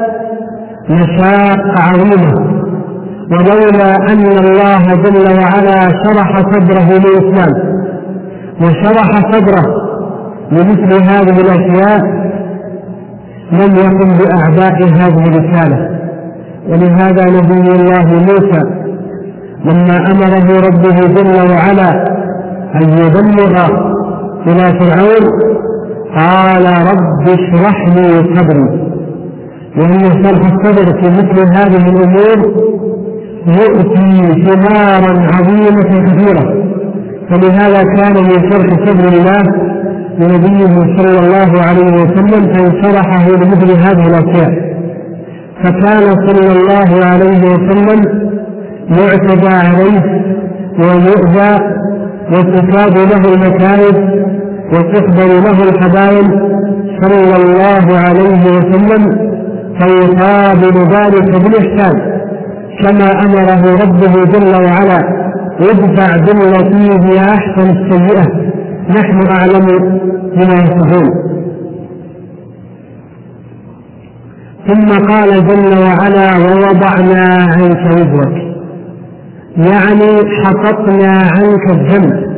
مشاق عظيمة. ولولا أن الله جل وعلا شرح صدره للإسلام وشرح صدره لمثل هذه الأشياء لم يقم بأعباء هذه الرسالة. ولهذا نبي الله موسى لما أمره ربه جل وعلا أن يبلغ إلى فرعون قال رب اشرح لي صدري. وأن شرح الصدر في مثل هذه الأمور يؤتي ثمارا عظيمة كثيرة. فلهذا كان من شرح صدر الله لنبيه صلى الله عليه وسلم أن شرحه لمثل هذه الأشياء. فكان صلى الله عليه وسلم يعتدى عليه ويؤذى وتكاد له المكائد وتقبل له الحبائل صلى الله عليه وسلم، فيقابل ذلك بالإحسان كما أمره ربه جل وعلا ادفع بالتي هي أحسن السيئة نحن أعلم بما يصفون. ثم قال جل وعلا ووضعنا عنك وزرك، يعني حططنا عنك الذنب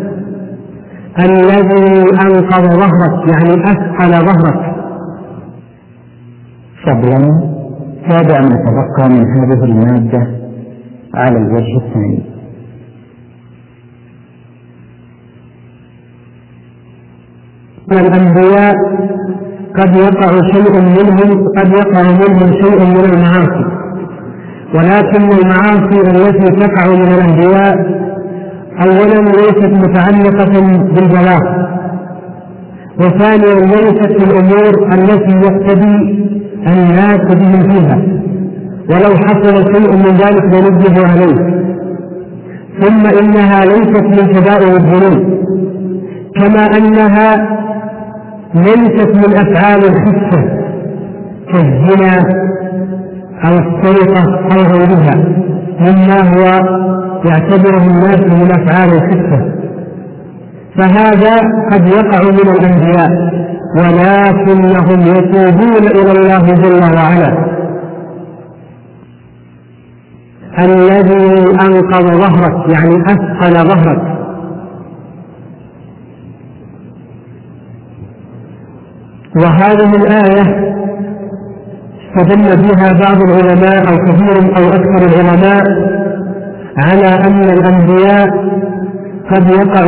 الذي أنقض ظهرك، يعني أثقل ظهرك. قبلا تابع ما تبقى من هذه المادة على الوجه الثاني. الأنبياء قد يقع منهم شيء من المعاصي، ولكن المعاصي التي تقع من الأنبياء أولا ليست متعلقة بالبلاغ، وثانيا ليست الأمور التي يقتدي الناس بهم فيها، ولو حصل شيء من ذلك لنبه عليه. ثم إنها ليست من كبائر الذنوب، كما أنها ليست من أفعال الخفة كالزنا أو السرقة أو غيرها مما هو يعتبره الناس من أفعال الخفة، فهذا قد يقع من الأنبياء، ولكنهم يتوبون إلى الله جل وعلا. الذي أنقض ظهرك يعني أثقل ظهرك. وهذه الآية فدل بها بعض العلماء أو كثير أو أكثر العلماء على أن الأنبياء قد يقع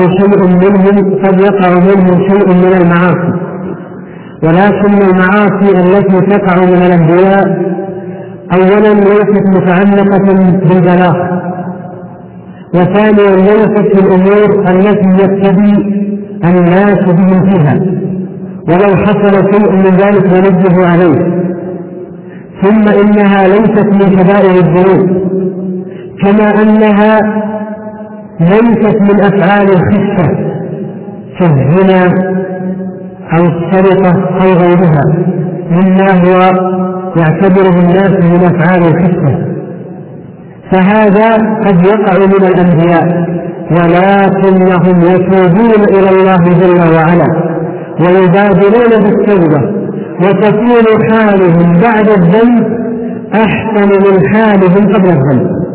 منهم شيء من المعاصي، ولكن المعاصي التي تقع من الأنبياء أولا ليست متعلقة بالبلاغ، وثانيا ليست في الأمور التي يقتدي الناس بهم فيها، ولو حصل شيء من ذلك ننبه عليه. ثم إنها ليست من كبائر الذنوب، كما أنها ليست من أفعال الخفة كالزنا أو السرقة أو غيرها مما هو يعتبره الناس من أفعال الخفة، فهذا قد يقع من الأنبياء، ولكنهم يتوبون إلى الله جل وعلا ويبادرون بالتوبة، وتكون حالهم بعد الذنب أحسن من حالهم قبل الذنب،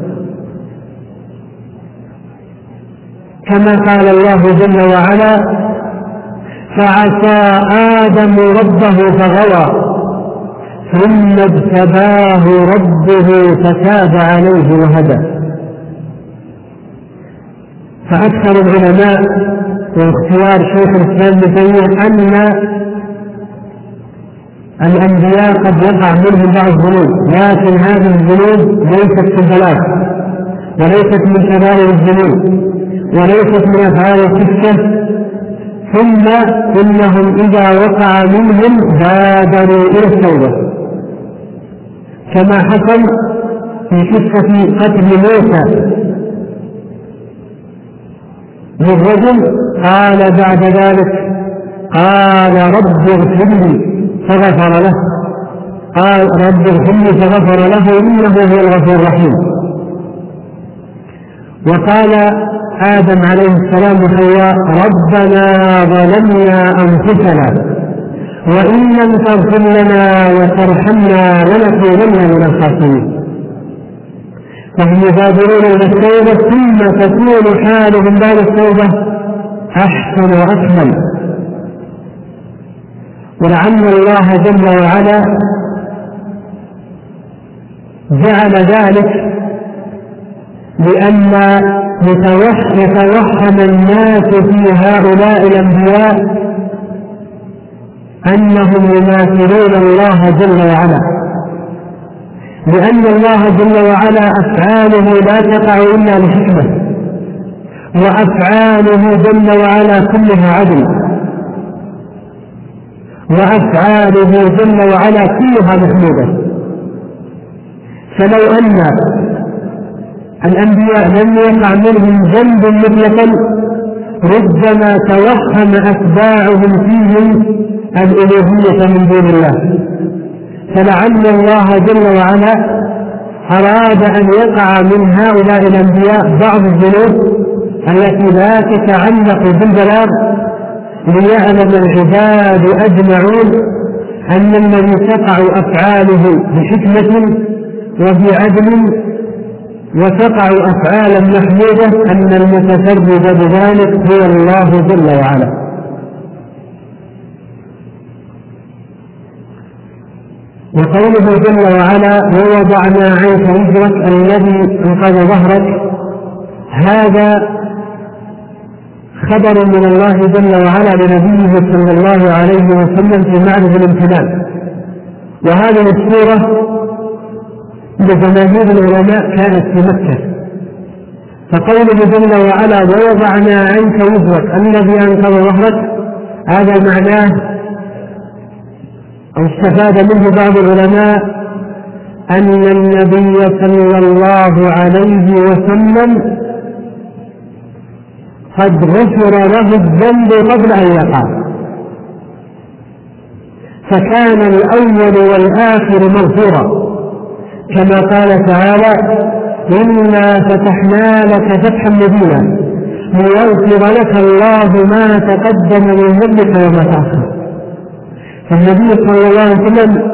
كما قال الله جل وعلا: فعسى آدم ربه فغوى ثم اجتباه ربه فتاب عليه وهدى. فأكثر العلماء واختيار شيخ الإسلام ابن تيمية أن الأنبياء قد يقع منهم بعض الذنوب، لكن هذه الذنوب ليست في البلاغ، وليست من كبائر الذنوب، وليست من أفعال الخفة، ثم إنهم إذا وقع منهم بادروا إلى التوبة، كما حصل في قصة قتل موسى للرجل، قال بعد ذلك قال رب اغفر لي فغفر له، قال رب اغفر لي فغفر له إنه هو الغفور الرحيم. وقال آدم عليه السلام وحواء: ربنا ظلمنا أنفسنا وإن لم تغفر لنا وترحمنا لنكونن من الخاسرين. فهم يبادرون إلى التوبة، ثم تكون حالهم بعد التوبة أحسن وأكمل. ولعل الله جل وعلا جعل ذلك لأن يتوهم الناس في هؤلاء الأنبياء أنهم يماثلون الله جل وعلا، لأن الله جل وعلا أفعاله لا تقع إلا لحكمة، وأفعاله جل وعلا كلها عدل، وأفعاله جل وعلا كلها محمودة. فلو أن الأنبياء لم يقع منهم ذنب مطلقا ربما توهم أتباعهم فيهم الألوهية من دون الله، فلعل الله جل وعلا أراد أن يقع من هؤلاء الأنبياء بعض الذنوب التي لا تتعلق بالبلاغ، ليعلم العباد أجمعون أن الذي تقع أفعاله بحكمة وبعدل وتقع أفعالا محمودة أن المتفرد بذلك هو الله جل وعلا. وقوله جل وعلا: ووضعنا عنك وزرك الذي انقض ظهرك، هذا خبر من الله جل وعلا لنبيه صلى الله عليه وسلم في معرض الامتنان. وهذه السورة لجماهير العلماء كانت في مكة، فقوله جل وعلا: ووضعنا عنك وزرك الذي انقض ظهرك، هذا معناه أو استفاد منه بعض العلماء أن النبي صلى الله عليه وسلم قد غفر له الذنب قبل أن يقع، فكان الأول والآخر مغفورا، كما قال تعالى: إنا فتحنا لك فتحا مبينا ليغفر لك الله ما تقدم من ذنبك وما تأخر. فالنبي صلى الله عليه وسلم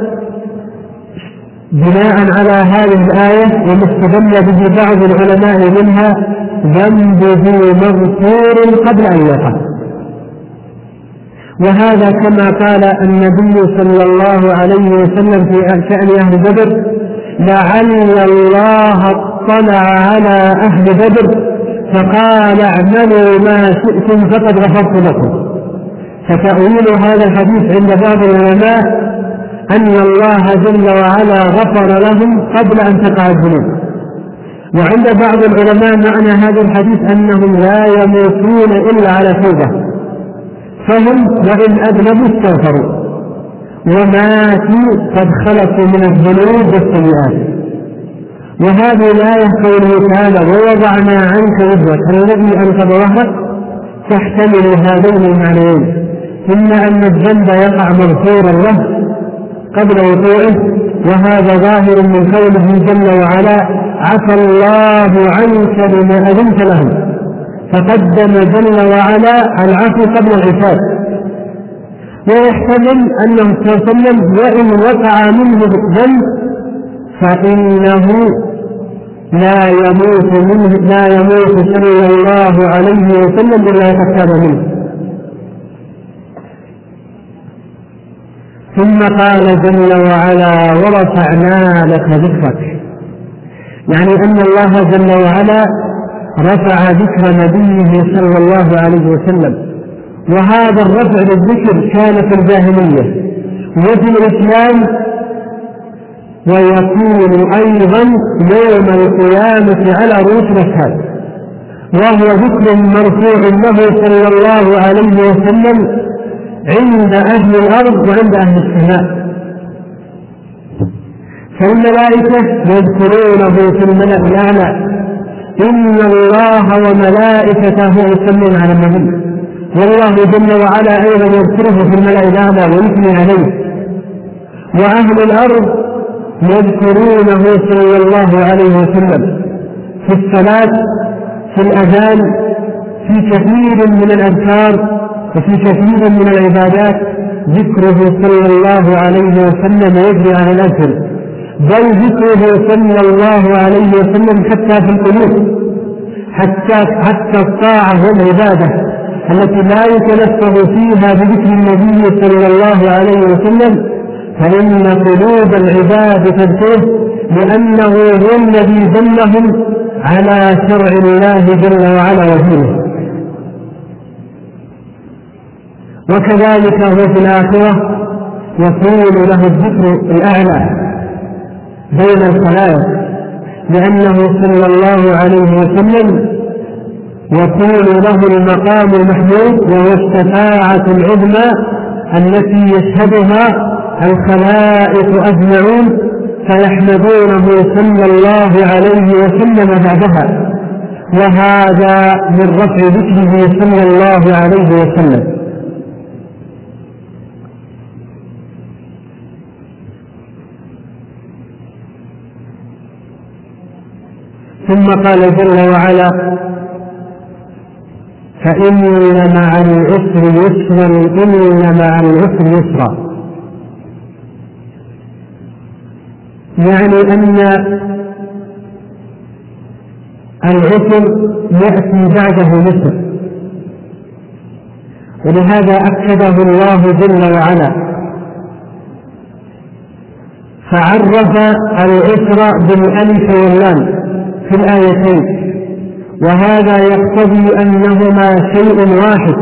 بناء على هذه الآية ومستدل به بعض العلماء منها ذنبه مغفور قبل أن يقع. وهذا كما قال النبي صلى الله عليه وسلم في شأن أهل بدر: لعل الله اطلع على أهل بدر فقال اعملوا ما شئتم فقد غفرت لكم. فتأويل هذا الحديث عند بعض العلماء أن الله جل وعلا غفر لهم قبل أن تقع الذنوب، وعند بعض العلماء معنى هذا الحديث أنهم لا يموتون إلا على توبة، فهم وإن أذنبوا استغفروا وماتوا قد خلصوا من الذنوب والسيئات. وهذه الآية قوله تعالى: ووضعنا عنك وزرك الذي أنقض ظهرك، تحتمل هذين المعنيين: إما أن الذنب يقع مغفورا له قبل وقوعه، وهذا ظاهر من قوله جل وعلا: عفى الله عنك بما أذنت لهم، فقدم جل وعلا العفو قبل العتاب. ويحتمل أنه صلى الله عليه وسلم وإن وقع منه ذنب فإنه لا يموت صلى الله عليه وسلم إلا يتتاب منه. ثم قال جل وعلا: ورفعنا لك ذكرك، يعني أن الله جل وعلا رفع ذكر نبيه صلى الله عليه وسلم. وهذا الرفع للذكر كان في الجاهلية وفي الإسلام، ويكون أيضا يوم القيامة على رؤوس الأشهاد، وهو ذكر مرفوع له صلى الله عليه وسلم عند أهل الأرض وعند أهل السماء. فالملائكة يذكرونه في الملأ الأعلى: إن الله وملائكته يصلون على النبي. والله جل وعلا أيضا يذكره في الملأ الأعلى ويثني عليه. وأهل الأرض يذكرونه صلى الله عليه وسلم في الصلاة، في الأذان، في كثير من الأذكار، وفي كثير من العبادات ذكره صلى الله عليه وسلم يجري على الأثر، بل ذكره صلى الله عليه وسلم حتى في القلوب، حتى الطاعة والعبادة التي لا يتلفظ فيها بذكر النبي صلى الله عليه وسلم، فإن قلوب العباد تذكره، لأنه هو الذي دلهم على شرع الله جل وعلا ودينه. وكذلك هو في الآخرة يكون له الذكر الأعلى بين الخلائق، لأنه صلى الله عليه وسلم يكون له المقام المحمود، وهو الشفاعة العظمى التي يشهدها الخلائق أجمعون، فيحمدونه صلى الله عليه وسلم بعدها، وهذا من رفع ذكره صلى الله عليه وسلم. ثم قال جل وعلا: فإن مع العسر يسرا إن مع العسر يسرا، يعني أن العسر يأتي بعده يسر، ولهذا أكده الله جل وعلا فعرف العسر بالألف واللام في الآيتين، وهذا يقتضي أنهما شيء واحد،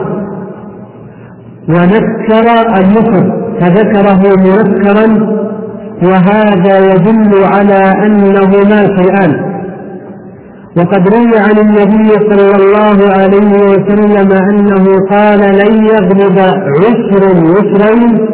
ونكر اليسر فذكره منكرا، وهذا يدل على أنهما شيئان. وقد روي عن النبي صلى الله عليه وسلم أنه قال: لن يغلب عسر يسرين،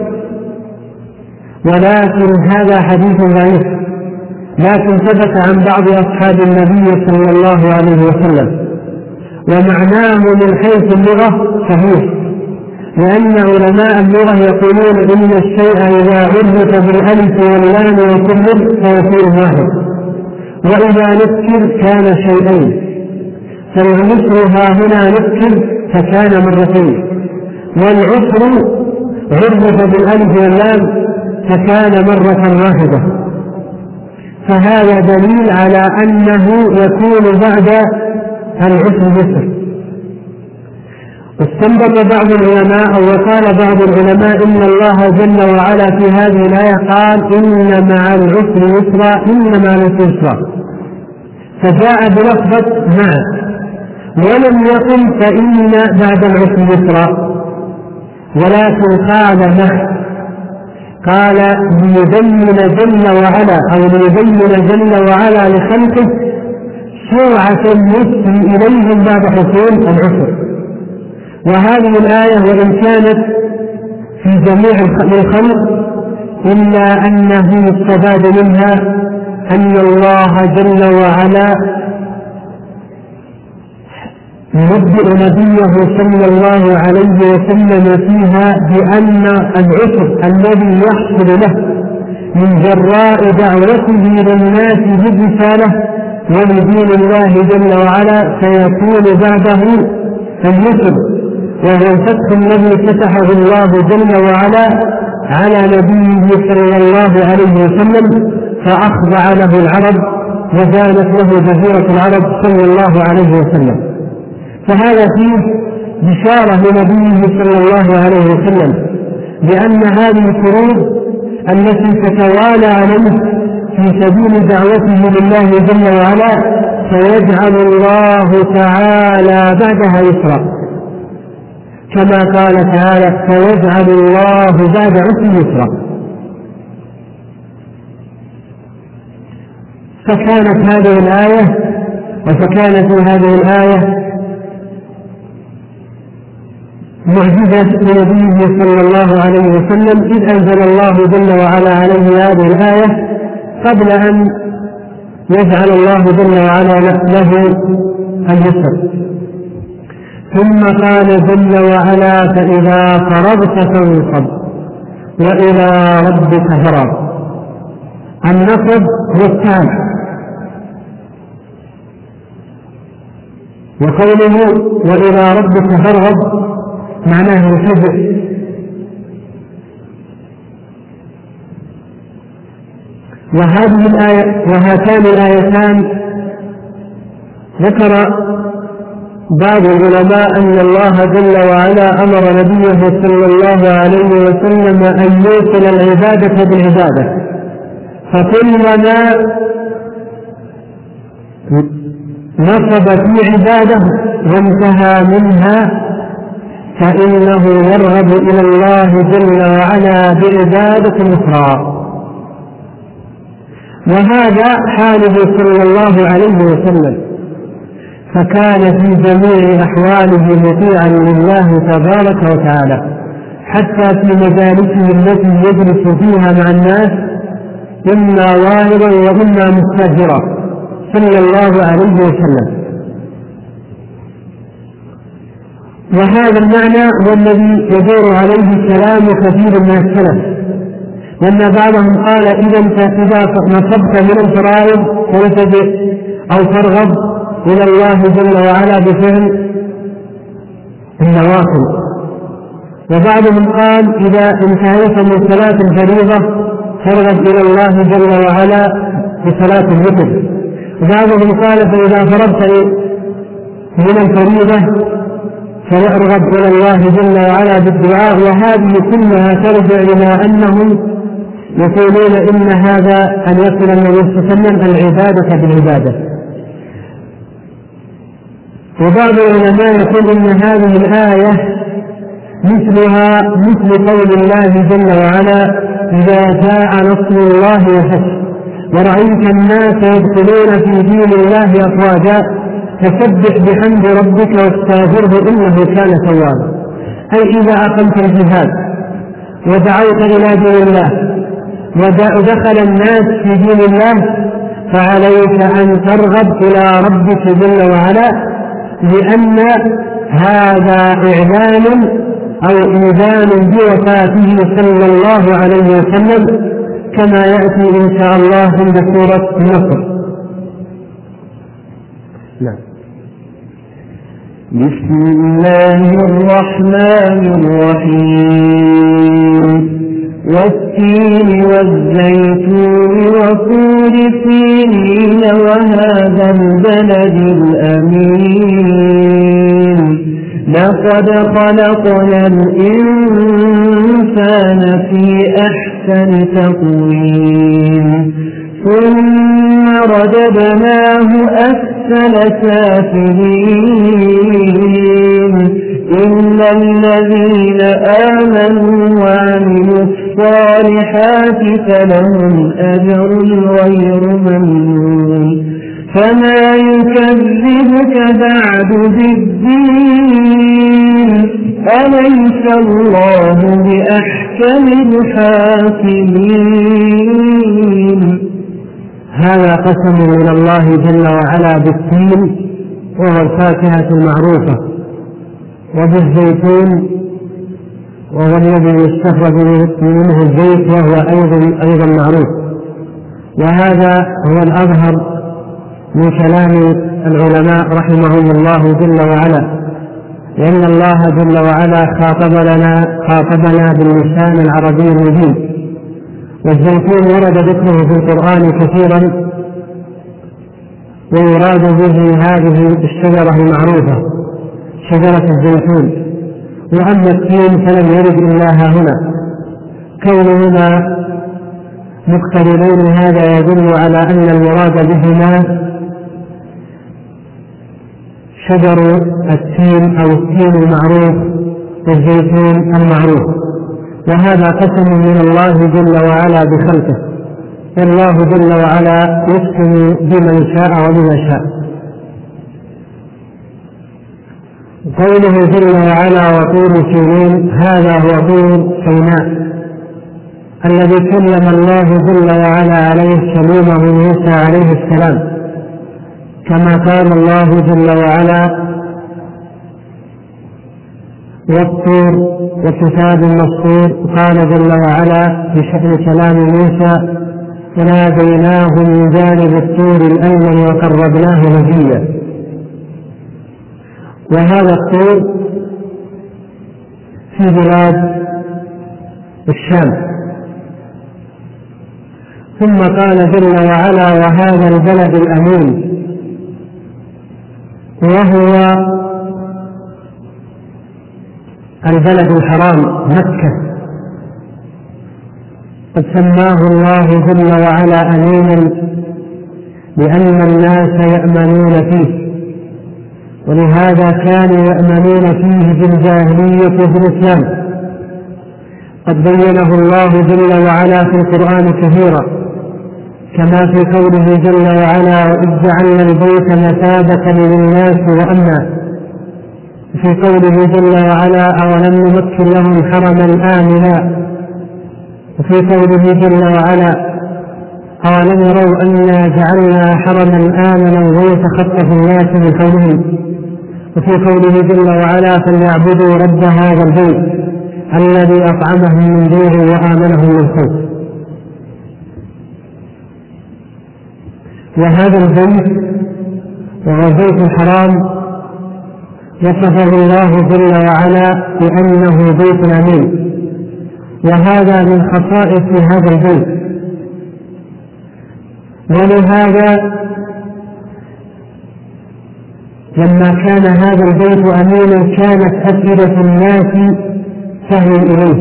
ولكن هذا حديث ضعيف، لكن ثبت عن بعض أصحاب النبي صلى الله عليه وسلم، ومعناه من حيث اللغة صحيح، لأن علماء اللغة يقولون إن الشيء إذا عرف بالألف واللام وكرر فيكون واحد، وإذا نكر كان شيئين، فالعسر ها هنا نكر فكان مرتين، والعسر عرف بالألف واللام فكان مرة واحدة. فهذا دليل على أنه يكون بعد العسر يسر. استنبط بعض العلماء أو وقال بعض العلماء إن الله جل وعلا في هذه الآية قال إن مع العسر يسرا، إن مع العسر يسرا، فجاء بلفظة مع، ولم يقل فإن بعد العسر يسرا، ولكن قال مع، قال ليبين جل وعلا أو ليبين جل وعلا لخلقه سرعة اليسر إليهم بعد حصول العسر. وهذه الآية وإن كانت في جميع الخلق إلا أنه يستفاد منها أن الله جل وعلا ينبئ نبيه صلى الله عليه وسلم فيها بأن العسر الذي يحصل له من جراء دعوته للناس بالرسالة ولدين الله جل وعلا سيكون بعده اليسر، وهو الفتح الذي فتحه الله جل وعلا على نبيه صلى الله عليه وسلم فأخضع له العرب وزالت له جزيرة العرب صلى الله عليه وسلم. فهذا فيه بشارة لنبيه صلى الله عليه وسلم بأن هذه الفروض التي تتوالى عليه في سبيل دعوته لله جل وعلا سيجعل الله تعالى بعدها يسرا، كما قال تعالى سيجعل الله بعد عسر يسرا. فكانت هذه الآية معجزة لنبيه صلى الله عليه وسلم إذ أنزل الله جل وعلا عليه هذه الآية قبل أن يجعل الله جل وعلا له اليسر. ثم قال جل وعلا فإذا فرغت فانصب وإلى ربك فارغب. النصب هو التام، وقوله وإلى ربك فارغب معناه الفزع. وهذه الآية وهاتان الآيتان ذكر بعض العلماء أن الله جل وعلا أمر نبيه صلى الله عليه وسلم أن يوصل العبادة بالعبادة، فكلما نصب في عبادة وانتهى منها فإنه يرغب إلى الله جل وعلا بعبادة أخرى. وهذا حاله صلى الله عليه وسلم، فكان في جميع أحواله مطيعا لله تبارك وتعالى، حتى في مجالسه التي يجلس فيها مع الناس إما واعظا وإما مستهزرا صلى الله عليه وسلم. وهذا المعنى هو الذي يدور عليه كلام كثير من السلف، وأن بعضهم قال إذا نصبت من الفرائض فلتجئ أو ترغب إلى الله جل وعلا بفعل النوافل. وبعضهم قال إذا انتهيت من صلاة الفريضة ترغب إلى الله جل وعلا بصلاة الوتر. وبعضهم قال فإذا فرغت من الفريضة فيرغب إلى الله جل وعلا بالدعاء. وهذه كلها ترجع إلى أنهم يقولون إن هذا أن يصل النبي صلى الله عليه وسلم العبادة بالعبادة. وبعض العلماء يقول إن هذه الآية مثلها مثل قول الله جل وعلا إذا جاء نصر الله والفتح ورأيت الناس يدخلون في دين الله أفواجا فسبح بحمد ربك واستغفره إنه كان توابا. أي إذا أقمت الجهاد ودعوت إلى دين الله ودخل الناس في دين الله فعليك أن ترغب إلى ربك جل وعلا، لأن هذا إعلان أو إيذان بوفاته صلى الله عليه وسلم كما يأتي إن شاء الله عند سورة النصر. نعم. بسم الله الرحمن الرحيم والتين والزيتون وطور سينين وهذا البلد الأمين لقد ولقد خلقنا الإنسان في أحسن تقويم ثم رددناه أسفل سافلين إلا الذين آمنوا وعملوا الصالحات فلهم أجر غير ممنون فما يكذبك بعد بالدين أليس الله بأحكم الحاكمين. هذا قسم من الله جل وعلا بالتين وهو الفاكهة المعروفة، وبالزيتون وهو الذي يستخرج منه الزيت وهو أيضا معروف. وهذا هو الأظهر من كلام العلماء رحمهم الله جل وعلا، لأن الله جل وعلا خاطبنا باللسان العربي المبين. والزيتون ورد ذكره في القرآن كثيرا، ويراد به هذه الشجرة المعروفة شجرة الزيتون. وأما التين فلم يرد إلا هنا، كونهما مقترنين هذا يدل على أن المراد بهما شجر التين أو التين المعروف والزيتون المعروف. وهذا قسم من الله جل وعلا بخلقه، والله جل وعلا يقسم بمن شاء وبما شاء. قوله جل وعلا وطور سينين، هذا هو طور سيناء الذي كلم الله جل وعلا عليه كليمه موسى عليه السلام، كما قال الله جل وعلا والطور وكتاب مسطور. قال جل وعلا في شأن كلام موسى وناديناه من جانب الطور الأيمن وقربناه نجيا. وهذا الطور في بلاد الشام. ثم قال جل وعلا وهذا البلد الأمين، وهو البلد الحرام مكة، قد سماه الله جل وعلا أمينا لأن الناس يأمنون فيه، ولهذا كانوا يأمنون فيه بالجاهلية وفي الإسلام. قد بينه الله جل وعلا في القرآن كثيرا، كما في قوله جل وعلا وإذ جعلنا البيت مثابة للناس وأمنا، في قوله جل وعلا أولم نمكن لهم حرما آمنا، وفي قوله جل وعلا أولم يروا أنا جعلنا حرما آمنا ويتخطف الناس من حولهم، وفي قوله جل وعلا فليعبدوا رب هذا البيت الذي أطعمهم من جوع وآمنهم من خوف. وهذا البيت وهو البيت الحرام وصفه الله جل وعلا بأنه بيت أمين، وهذا من خصائص هذا البيت. ولهذا لما كان هذا البيت أمينا كانت أفئدة الناس تهوي إليه،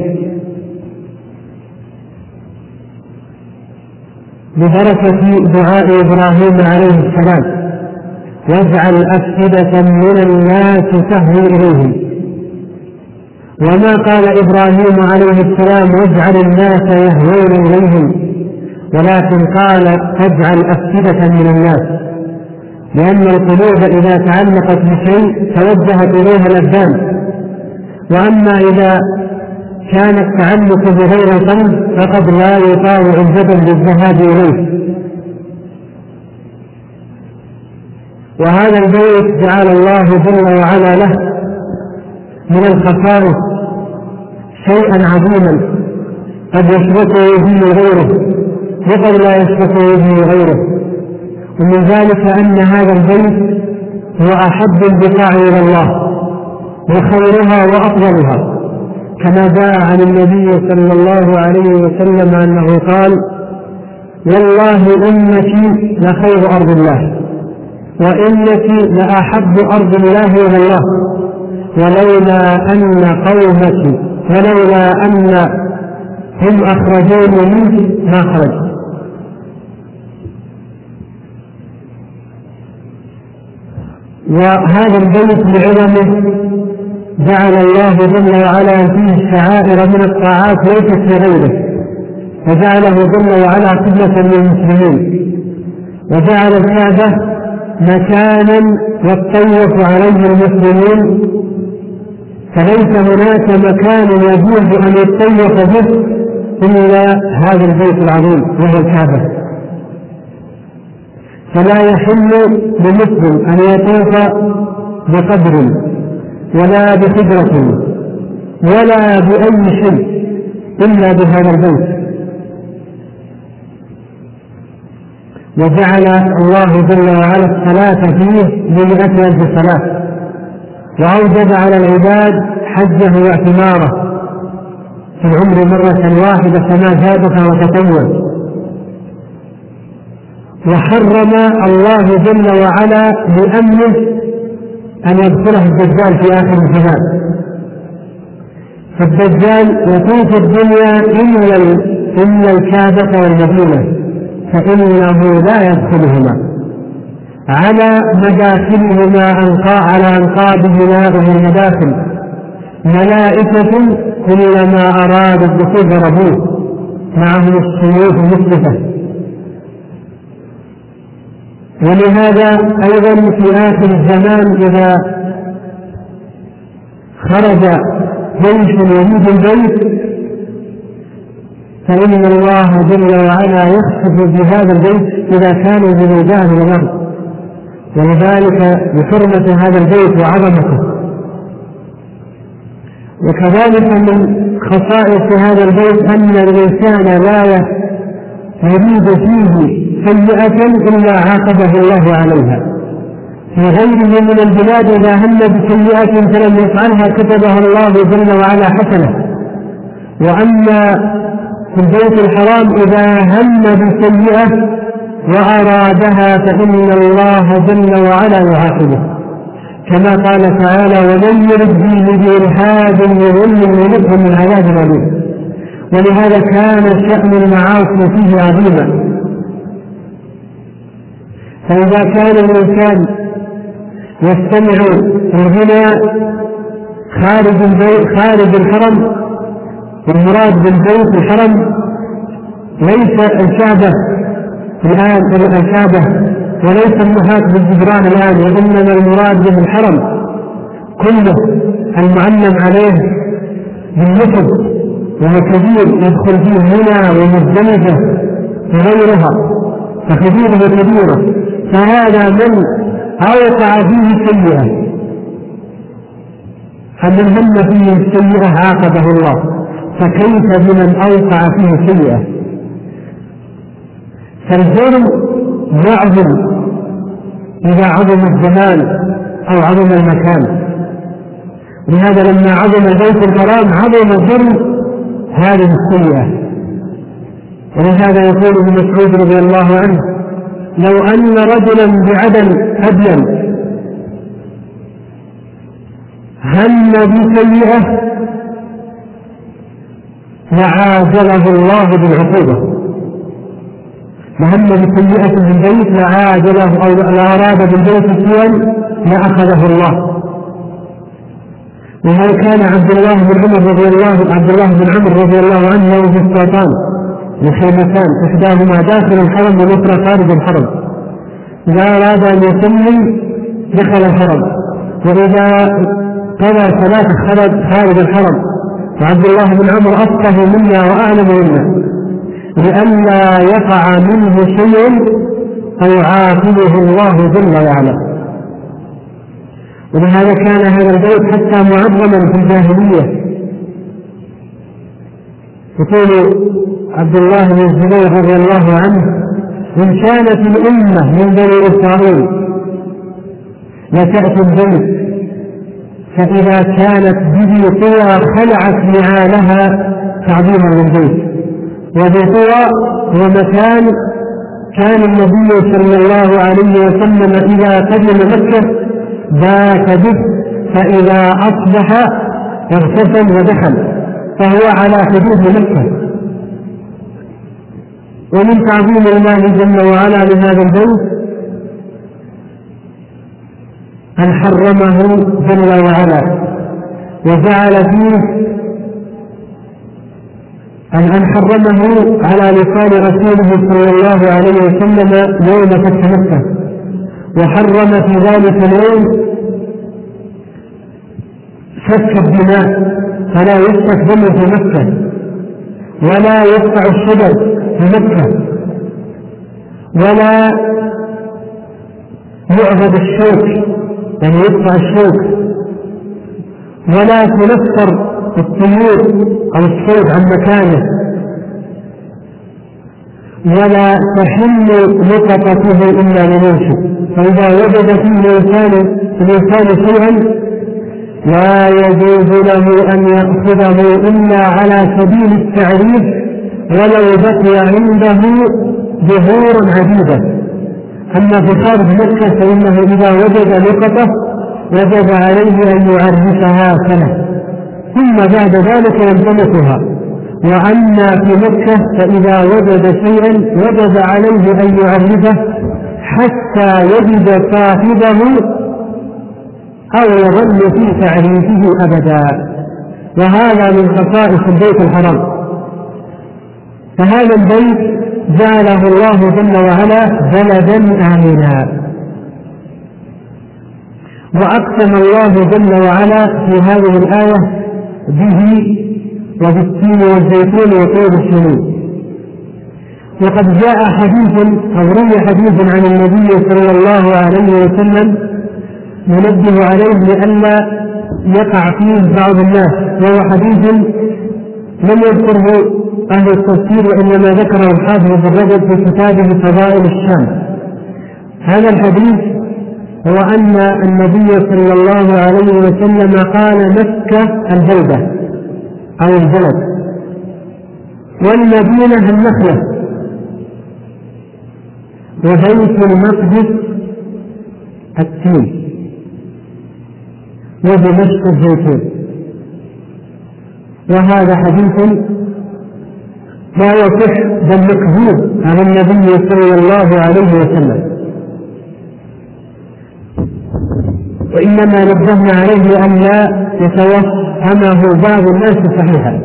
ببركة دعاء إبراهيم عليه السلام واجعل أفئدة من الناس تهوي إليهم. وما قال إبراهيم عليه السلام واجعل الناس يهوون إليهم، ولكن قال اجعل أفئدة من الناس، لأن القلوب إذا تعلقت بشيء توجهت إليها الأبدان. وأما إذا كان التعلق بغير القلب فقد لا يطاوع الجبل بالذهاب إليه. وهذا البيت جعل الله جل وعلا له من الخصائص شيئا عظيما قد يشركه به غيره وقد لا يشركه به غيره. ومن ذلك أن هذا البيت هو أحب البقاع إلى الله وخيرها وأفضلها، كما جاء عن النبي صلى الله عليه وسلم أنه قال والله إنك لخير أرض الله، وإنك لأحب أرض الله إلى الله، ولولا أن هم أخرجوني منه ما خرجت. وهذا البيت بعظمه جعل الله جل وعلا فيه الشعائر من الطاعات ليست لغيره، فجعله جل وعلا قبلة للمسلمين، وجعل الكعبة مكانا يطوف عليه المسلمون، فليس هناك مكان يجوز أن يطوف به إلا هذا البيت العظيم وهو الكعبة. فلا يحل لمسلم أن يطوف بقبر ولا بخدرة ولا بأي شيء إلا بهذا البيت. وجعل الله جل وعلا الصلاة فيه ب100,000 صلاة، وأوجب على العباد حجه واعتماره في العمر مرة واحدة فما زادها وتطور. وحرم الله جل وعلا بأمنه أن يدخله الدجال في آخر الزمان، فالدجال يطوف الدنيا إلا الكعبة والمدينة فإنه لا يدخلهما، على مداخلهما على أنقاضهما وهي المداخل ملائكة كلما أراد الدخول ضربوه معهم السيوف المسلفة. ولهذا أيضا في آخر الزمان إذا خرج جيش يريد البيت فإن الله جل وعلا يخسف بهذا البيت إذا كانوا بميدان الأرض، ولذلك بحرمة هذا البيت وعظمته. وكذلك من خصائص هذا البيت أن الإنسان لا يريد فيه سيئة إلا عاقبه الله عليها. في غيره من البلاد إذا هم بسيئة فلم يفعلها كتبها الله جل وعلا حسنة، وأما في البيت الحرام إذا هم بسيئة وأرادها فإن الله جل وعلا يعاقبه، كما قال تعالى: ومن يرد به بإلحاد بظلم نذقه من عذاب أليم. ولهذا كان شأن المعاصي فيه عظيما. فإذا كان الإنسان يستمع الغنى خارج الحرم، والمراد بالبيت الحرم ليس الكعبة الآن الكعبة وليس المحاط بالجدران الآن، وإنما المراد به الحرم كله المعلم عليه بالنسب، وهو كبير يدخل فيه منى ومزدلفة وغيرها، فكبيرة كبيرة. فهذا من أوقع فيه سيئة، فمن هم فيه السيئة عاقبه الله، فكيف بمن أوقع فيه سيئة؟ فالجرم يعظم إذا عظم الزمان أو عظم المكان. لهذا لما عظم البيت الحرام عظم جرم هذه السيئة. ولهذا يقول ابن مسعود رضي الله عنه: لو أن رجلا بعدن أبين هم بسيئة لعاجله الله بالعقوبة، مهم بسيئة من البيت لعاجله أو لأراد بالبيت سوءا لأخذه الله. وهذا كان عبد الله بن عمر رضي الله عنه له في السلطان لخيمتان، إحداهما داخل الحرم والأخرى خارج الحرم. إذا أراد أن يصلي دخل الحرم، وإذا قضى صلاة خارج الحرم. وعبد الله بن عمر أفقه منا وأعلم منا، لئلا يقع منه شيء فيعاقبه الله جل وعلا. ولهذا كان هذا البيت حتى معظما في الجاهلية. يقول عبد الله بن الزبير رضي الله عنه: إن كانت الأمة من بني إسرائيل لتأتي البيت فإذا كانت به طوى خلعت نعالها تعظيما للبيت. وبطوى هو مكان كان النبي صلى الله عليه وسلم إذا قدم مكة بات به فإذا أصبح اغتسل ودخل، فهو على حدود مكة. ومن تعظيم الله جل وعلا لهذا البيت أن حرمه جل وعلا وجعل فيه أن حرمه على لسان رسوله صلى الله عليه وسلم يوم فتح مكة، وحرم في ذلك اليوم سفك الدماء، فلا يسفك دم في مكة ولا يقطع الشجر في مكة ولا يعبد الشوك، يعني يقطع الشوك، ولا تنفر الطيور أو الصيد عن مكانه، ولا تحل لقطته إلا لنوشه. فإذا وجد في الإنسان شيئا لا يجوز له أن يأخذه إلا على سبيل التعريف ولو بقي عنده ظهور عديدة. أما في خارج مكة فإنه إذا وجد لقطة وجب عليه أن يعرفها سنة ثم بعد ذلك يلتمسها. وأما في مكة فإذا وجد شيئا وجب عليه أن يعرفه حتى يجد صاحبه أو يظل في تعريفه أبدا، وهذا من خصائص البيت الحرام. فهذا البيت جعله الله جل وعلا بلدا آمنا، وأقسم الله جل وعلا في هذه الآية به وبالتين والزيتون وطور السنين. وقد جاء حديث أو روي حديث عن النبي صلى الله عليه وسلم ننبه عليه لئلا يقع فيه بعض الناس، وهو حديث لم يذكره أهل التفسير وإنما ذكره الحافظ ابن رجب في كتابه فضائل الشام. هذا الحديث هو أن النبي صلى الله عليه وسلم قال مكة البلدة أو البلد، والمدينة النخلة، وبيت المقدس التين، ودمشق الزيتون. وهذا حديث لا يصح بل مكذوب على النبي صلى الله عليه وسلم، وإنما نبهنا عليه أن لا يتوهمه بعض الناس صحيحا.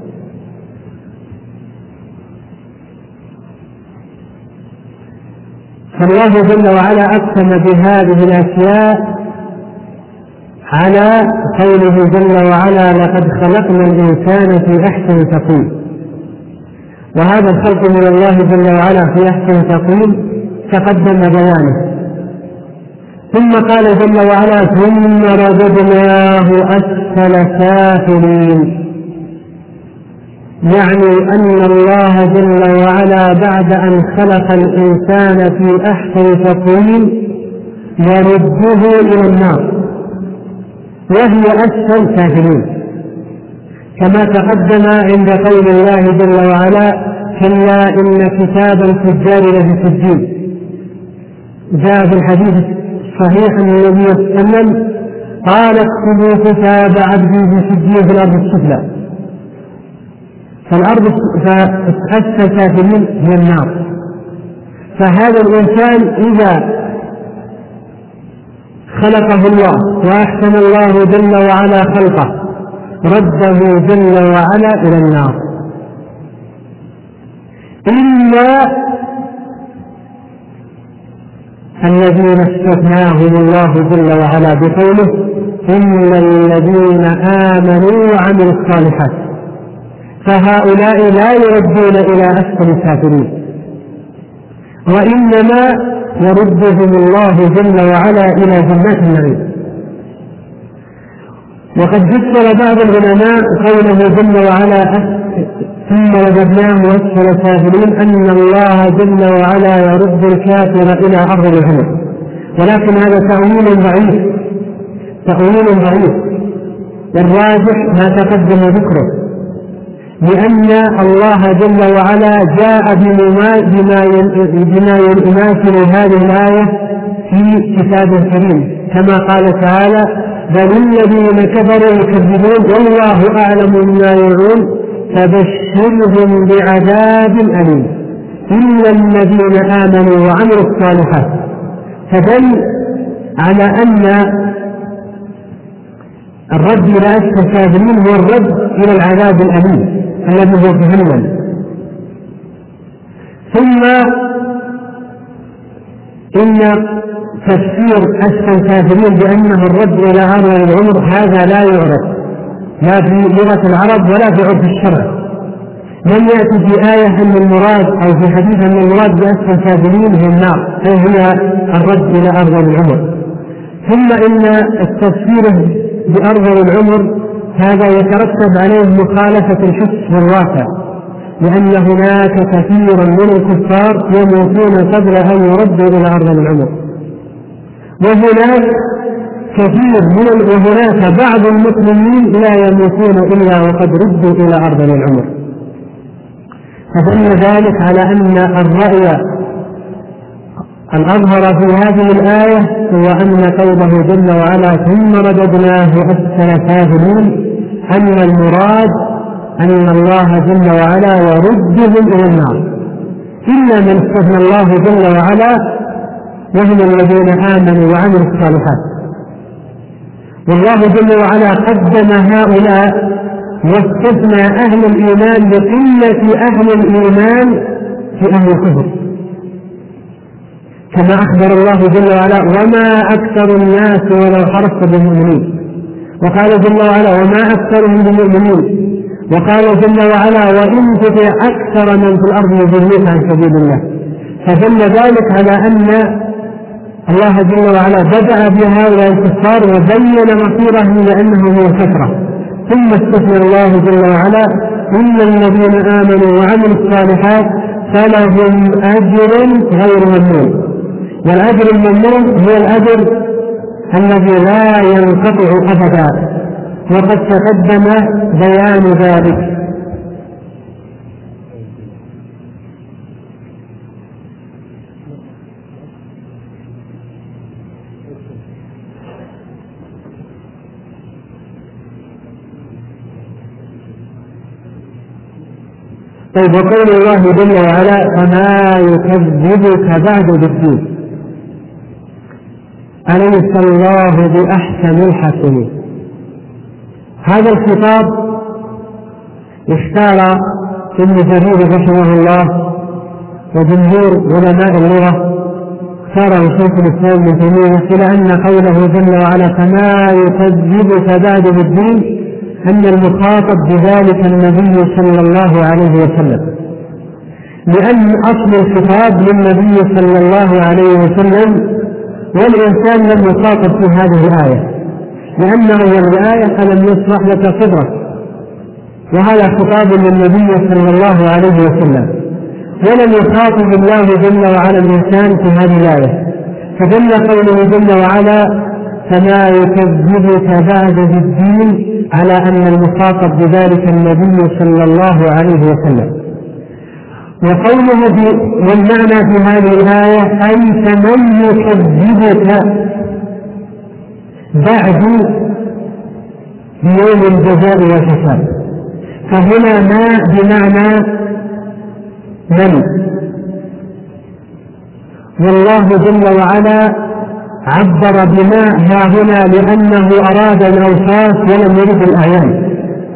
فالله جل وعلا أقسم بهذه الأشياء على قوله جل وعلا لقد خلقنا الإنسان في أحسن تقويم. وهذا الخلق من الله جل وعلا في أحسن تقويم تقدم بيانه. ثم قال جل وعلا ثم رددناه أسفل سافلين، يعني أن الله جل وعلا بعد أن خلق الإنسان في أحسن تقويم يرده إلى النار وهي أسفل سافلين، كما تقدم عند قول الله جل وعلا كلا إن كتاب الفجار لفي سجين. جاء في الحديث الصحيح أن النبي صلى الله عليه وسلم قال اكتبوا كتاب عبدي في سجين في الأرض السفلى. فالأرض فأسفل سافلين هي النار. فهذا الإنسان إذا خلقه الله وأحسن الله جل وعلا خلقه رده جل وعلا إلى النار، إلا الذين استثناهم الله جل وعلا بقوله إلا الذين آمنوا وعملوا الصالحات، فهؤلاء لا يردون إلى أسفل السافلين، وإنما يردهم الله جل وعلا إلى جنات النعيم. وقد فسر بعض العلماء قوله جل وعلا ثم رددناه أسفل سافلين أن الله جل وعلا يرد الكافر إلى أرض الجنة، ولكن هذا تأويل ضعيف، والراجح ما تقدم ذكره، لأن الله جل وعلا جاء بما يماثل هذه الآية في كتاب كريم، كما قال تعالى بل الذين كفروا يكذبون والله أعلم بما يوعون فبشرهم بعذاب أليم إلا الذين آمنوا وعملوا الصالحات. فدل على أن الرد إلى أسفل الكافرين هو الرد إلى العذاب الأليم الذي هو جهنم. ثم إن تفسير أسفل الكافرين بأنه الرد إلى أرذل العمر هذا لا يعرف لا في لغة العرب ولا في عرف الشرع. لم يأتي في آية أن المراد أو في حديث أن المراد بأسفل الكافرين هي النار فهي الرد إلى أرذل العمر. ثم إن التفسير بأرذل العمر هذا يترتب عليه مخالفة الحس والواقع، لأن هناك كثيرا من الكفار يموتون قبل أن يردوا إلى أرذل العمر، وهناك بعض المسلمين لا يموتون إلا وقد ردوا إلى أرذل العمر. فدل ذلك على أن الرأي الأظهر في هذه الآية هو أن قوله جل وعلا ثم رددناه أسفل سافلين أن المراد أن الله جل وعلا يردهم إلى النار، إلا من استثنى الله جل وعلا وهم الذين آمنوا وعملوا الصالحات. والله جل وعلا قدم هؤلاء واستثنى أهل الإيمان بقلة أهل الإيمان في أهل الكفر، كما أخبر الله جل وعلا وما أكثر الناس ولو حرصت بالمؤمنين، وقال جل وعلا وما أكثرهم بالمؤمنين، وقال جل وعلا وإن تطع أكثر من في الأرض يضلوك عن سبيل الله. فدل ذلك على أن الله جل وعلا بدأ بهؤلاء الكفار وبين مصيرهم لأنهم هو الكثرة، ثم استثنى الله جل وعلا إن الذين آمنوا وعملوا الصالحات فلهم أجر غير ممنون. والأجر الممنون هو الأجر الذي لا ينقطع أبدا، وقد تقدم بيان ذلك. طيب، وقول الله جل وعلا فما يكذبك بعد بالدين، أليس الله بأحسن الحاكمين. هذا الخطاب اختار ابن جرير رحمه الله وجمهور علماء اللغة، اختاره شيخ الإسلام ابن تيمية إلى أن قوله جل وعلا فما يكذبك بعد بالدين أن المخاطب بذلك النبي صلى الله عليه وسلم، لأن أصل الخطاب للنبي صلى الله عليه وسلم، والإنسان لم يخاطب في هذه الآية، لأن أول الآية ألم نشرح لك صدرك، وهذا خطاب للنبي صلى الله عليه وسلم، ولم يخاطب الله جل وعلا الإنسان في هذه الآية. فدل قوله جل وعلا فما يكذبك بعد بالدين على أن المخاطب بذلك النبي صلى الله عليه وسلم. وقوله والمعنى في هذه الآية أي فمن يكذبك بعد يوم الجزاء والحساب، فهنا ما بمعنى من، والله جل وعلا عبر بما ها هنا لأنه أراد الأوصاف ولم يرد الأعيان،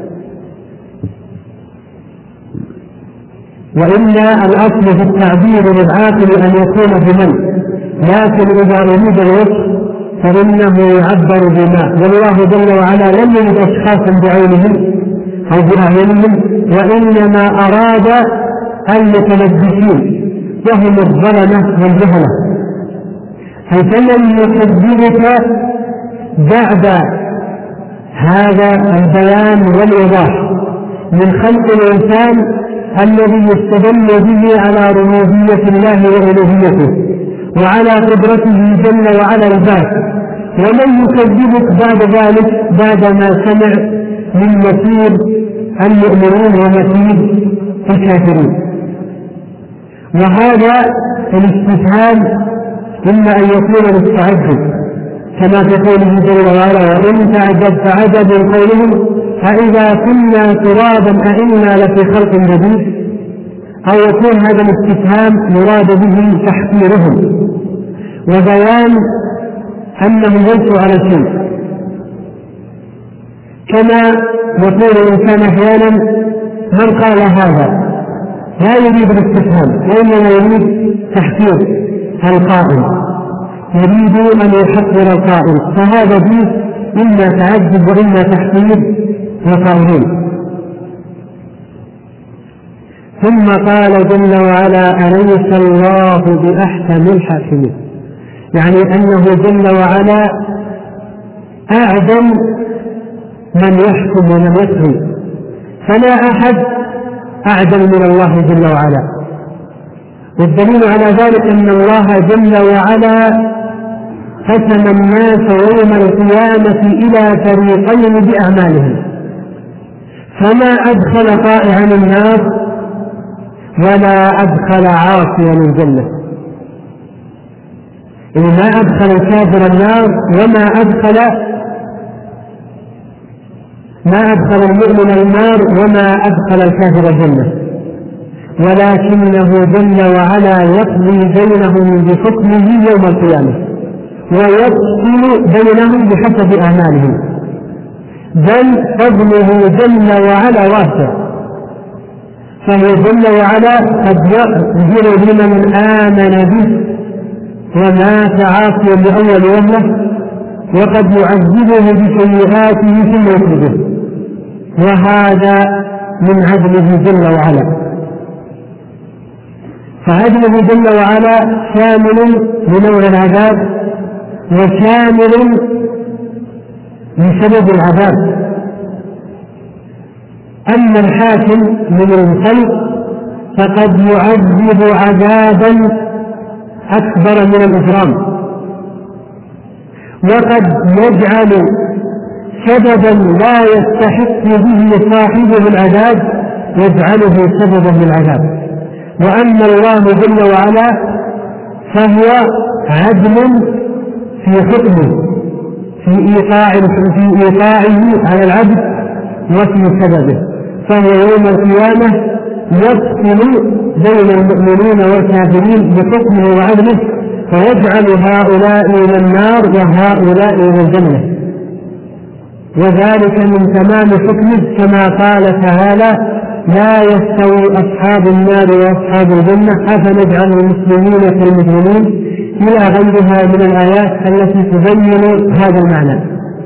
وإلا الأصل في التعبير للعاقل أن يكون بمن، لكن إذا أريد الوصف فإنه يعبر بما، والله جل وعلا لم يرد أشخاصا بعينهم أو بأعينهم، وإنما أراد المتلبسين وهم الظلمة والجهلة. فمن يكذبك بعد هذا البيان والإيضاح من خلق الإنسان الذي يستدل به على ربوبية الله وألوهيته وعلى قدرته جل وعلا الباس، ومن يكذبك بعد ذلك بعدما سمع من مصير المؤمنين ومصير الكافرين. وهذا الاستفهام إما أن يكون للتعجب كما في قوله جل وعلا وإن تعجب فعجب قولهم أإذا كنا ترابا أئنا لفي خلق جديد، أو يكون هذا الاستفهام مراد به تحقيرهم وبيان أنهم ليسوا على شيء، كما يقول الإنسان أحيانا من قال هذا لا يريد الاستفهام وإنما يريد تحقير القائل، يريد أن يحقر القائل، فهذا فيه إما تعجب وإما تحقير القائلين. ثم قال جل وعلا أليس الله بأحكم الحاكمين، يعني أنه جل وعلا أعظم من يحكم ومن يقضي، فلا أحد أعدل من الله جل وعلا. والدليل على ذلك أن الله جل وعلا قسم الناس يوم القيامة إلى فريقين بأعمالهم، فما أدخل طائعا النار ولا أدخل عاصيا الجنة، إذ ما أدخل الكافر النار وما أدخل المؤمن النار وما أدخل الكافر الجنة، ولكنه جل وعلا يقضي بينهم بحكمه يوم القيامة ويفصل بينهم بحسب أعمالهم، بل فضله جل وعلا واسع، فهو جل وعلا قد يغفر لمن آمن به ومات عاصيا لأول وهلة، وقد يعذبه بسيئاته ثم يخرجه، وهذا من عدله جل وعلا. فعدله جل وعلا شامل لنوع العذاب وشامل لسبب العذاب. أما الحاكم من الخلق فقد يعذب عذابا أكبر من الإجرام، وقد يجعل سببا لا يستحق به صاحبه العذاب يجعله سببا للعذاب. وأما الله جل وعلا فهو عدل في حكمه في إيقاعه على العبد وفي سببه، فهو يوم القيامة يفصل بين المؤمنين والكافرين بحكمه وعدله، فيجعل هؤلاء إلى النار وهؤلاء إلى الجنة، وذلك من تمام حكمه كما قال تعالى لا يستوي أصحاب النار وأصحاب الجنة أفنجعل المسلمين كالمجرمين إلى غيرها من الآيات التي تبين هذا المعنى.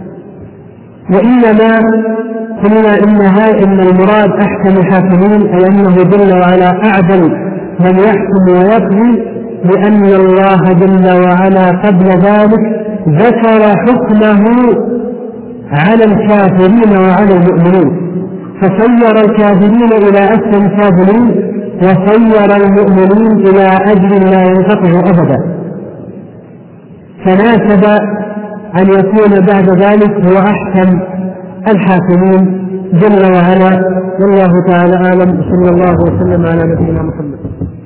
وإنما قلنا إن المراد أحكم الحاكمين، أي أنه جل وعلا أعدل من يحكم ويقضي، لأن الله جل وعلا قبل ذلك ذكر حكمه على الكافرين وعلى المؤمنين، فصير الكافرين إلى أسفل الكافرين وصير المؤمنين إلى أجر لا ينقطع أبدا، فناسب أن يكون بعد ذلك هو أحكم الحاكمين جل وعلا. والله تعالى أعلم، صلى الله وسلم على نبينا محمد.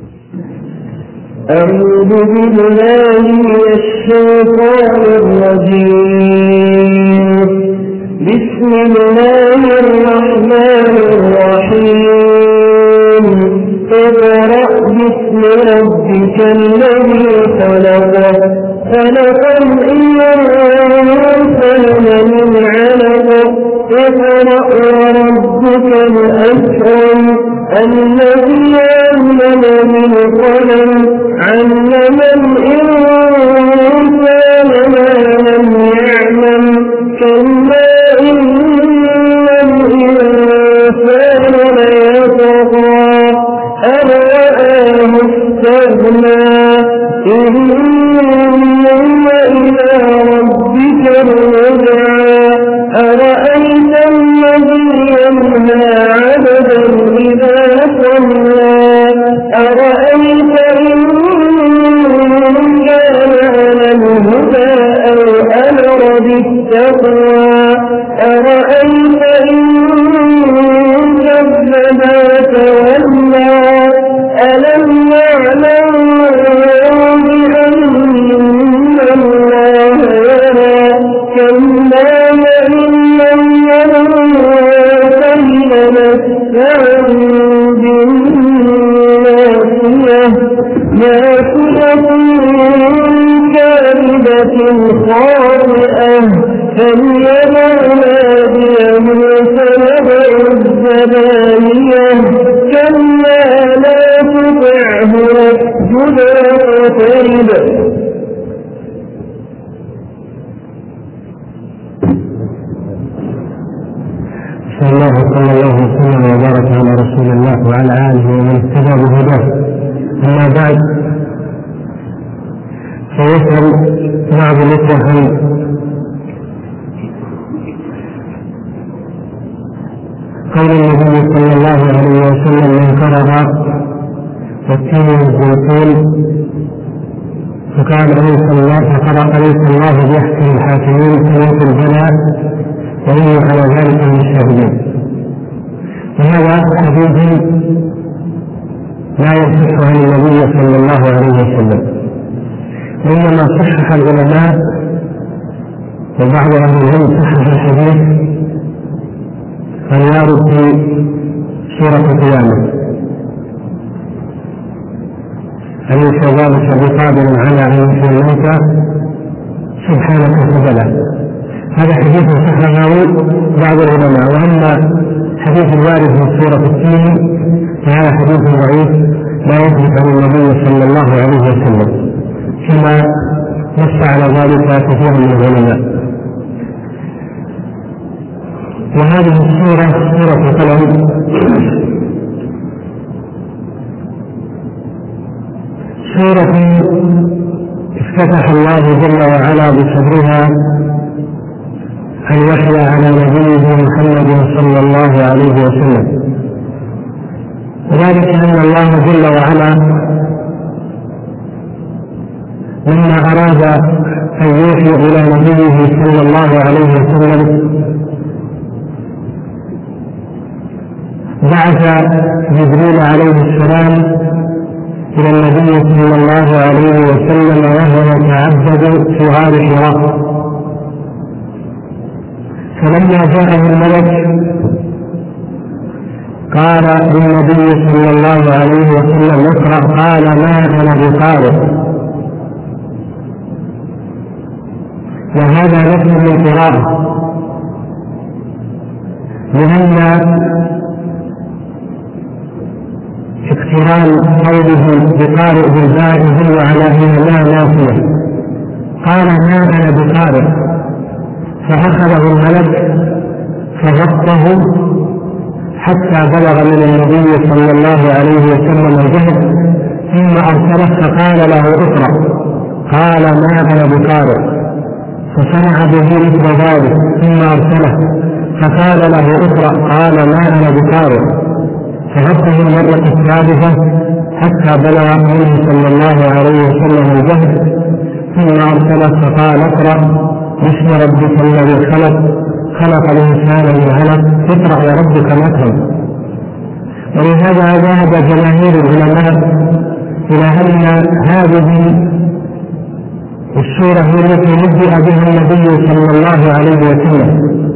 أعوذ بالله من الشيطان الرجيم. بسم الله الرحمن الرحيم. اقرأ باسم ربك الذي خلق، خلق الإنسان من علق، اقرأ وربك الأكرم الذي علم بالقلم علم الإنسان ما لم يعلم كلا إن الإنسان ليطغى أن رآه استغنى إن إلى ربك الرجعى أرأيت الذي ينهى عبدا إذا صلى أرأيت إن كان على الهدى أو أمر بالتقوى أرأيت إن كذب وتولى ألم يعلم بأن خاطئة فليدع ناديه سندع الزبانية كلا لا تطعه واسجد واقترب. صلى الله وسلم وبارك على رسول الله وعلى آله ومن اهتدى بهداه. أما بعد، فيسأل بعض الإخوة عن قول النبي صلى الله عليه وسلم من فرغ والتين والزيتون فقال أليس الله بأحسن الحاكمين فيأتي البلاء وإني على ذلك من الشاهدين. وهذا حديث لا يصح عن النبي صلى الله عليه وسلم، وإنما صحح العلماء وبعض أهل العلم صحح الحديث أن يرد في سورة القيامة أليس ذلك بقادر على أن يحيي الموتى سبحانك فبلى. هذا حديث صححه بعض العلماء. وأما حديث الوارد في سورة التين فهذا حديث ضعيف لا يثبت عن النبي صلى الله عليه وسلم، كما نص على ذلك كثير من العلماء. وهذه السورة سورة القلم سورة افتتح الله جل وعلا بصدرها أن يحيى على نبيه محمد صلى الله عليه وسلم، وذلك أن الله جل وعلا لما أراد أن يوحي إلى نبيه صلى الله عليه وسلم بعث جبريل عليه السلام إلى النبي صلى الله عليه وسلم وهو يتعبد في غار حراء. فلما جاءه الملك قال للنبي صلى الله عليه وسلم اقرأ، قال ما أنا بقارئ. وهذا نفي للقراءة، لأن اقتران قوله بقارئ بالباء يدل على أن لا نافية. قال ما أنا بقارئ، فأخذه الملك فغطه حتى بلغ من النبي صلى الله عليه وسلم الجهد، ثم أرسله فقال له اقرأ، قال ما أنا بقارئ، فصنع به مثل ذلك ثم أرسله فقال له اقرأ، قال ما أنا بقارئ، فغطه المرة الثالثة حتى بلغ منه صلى الله عليه وسلم الجهد، ثم أرسله فقال اقرأ باسم ربك الذي خلق الإنسان من علق، اقرأ وربك الأكرم. ولهذا ذهب جماهير العلماء إلى أن هذه السورة هي التي نبئ بها النبي صلى الله عليه وسلم،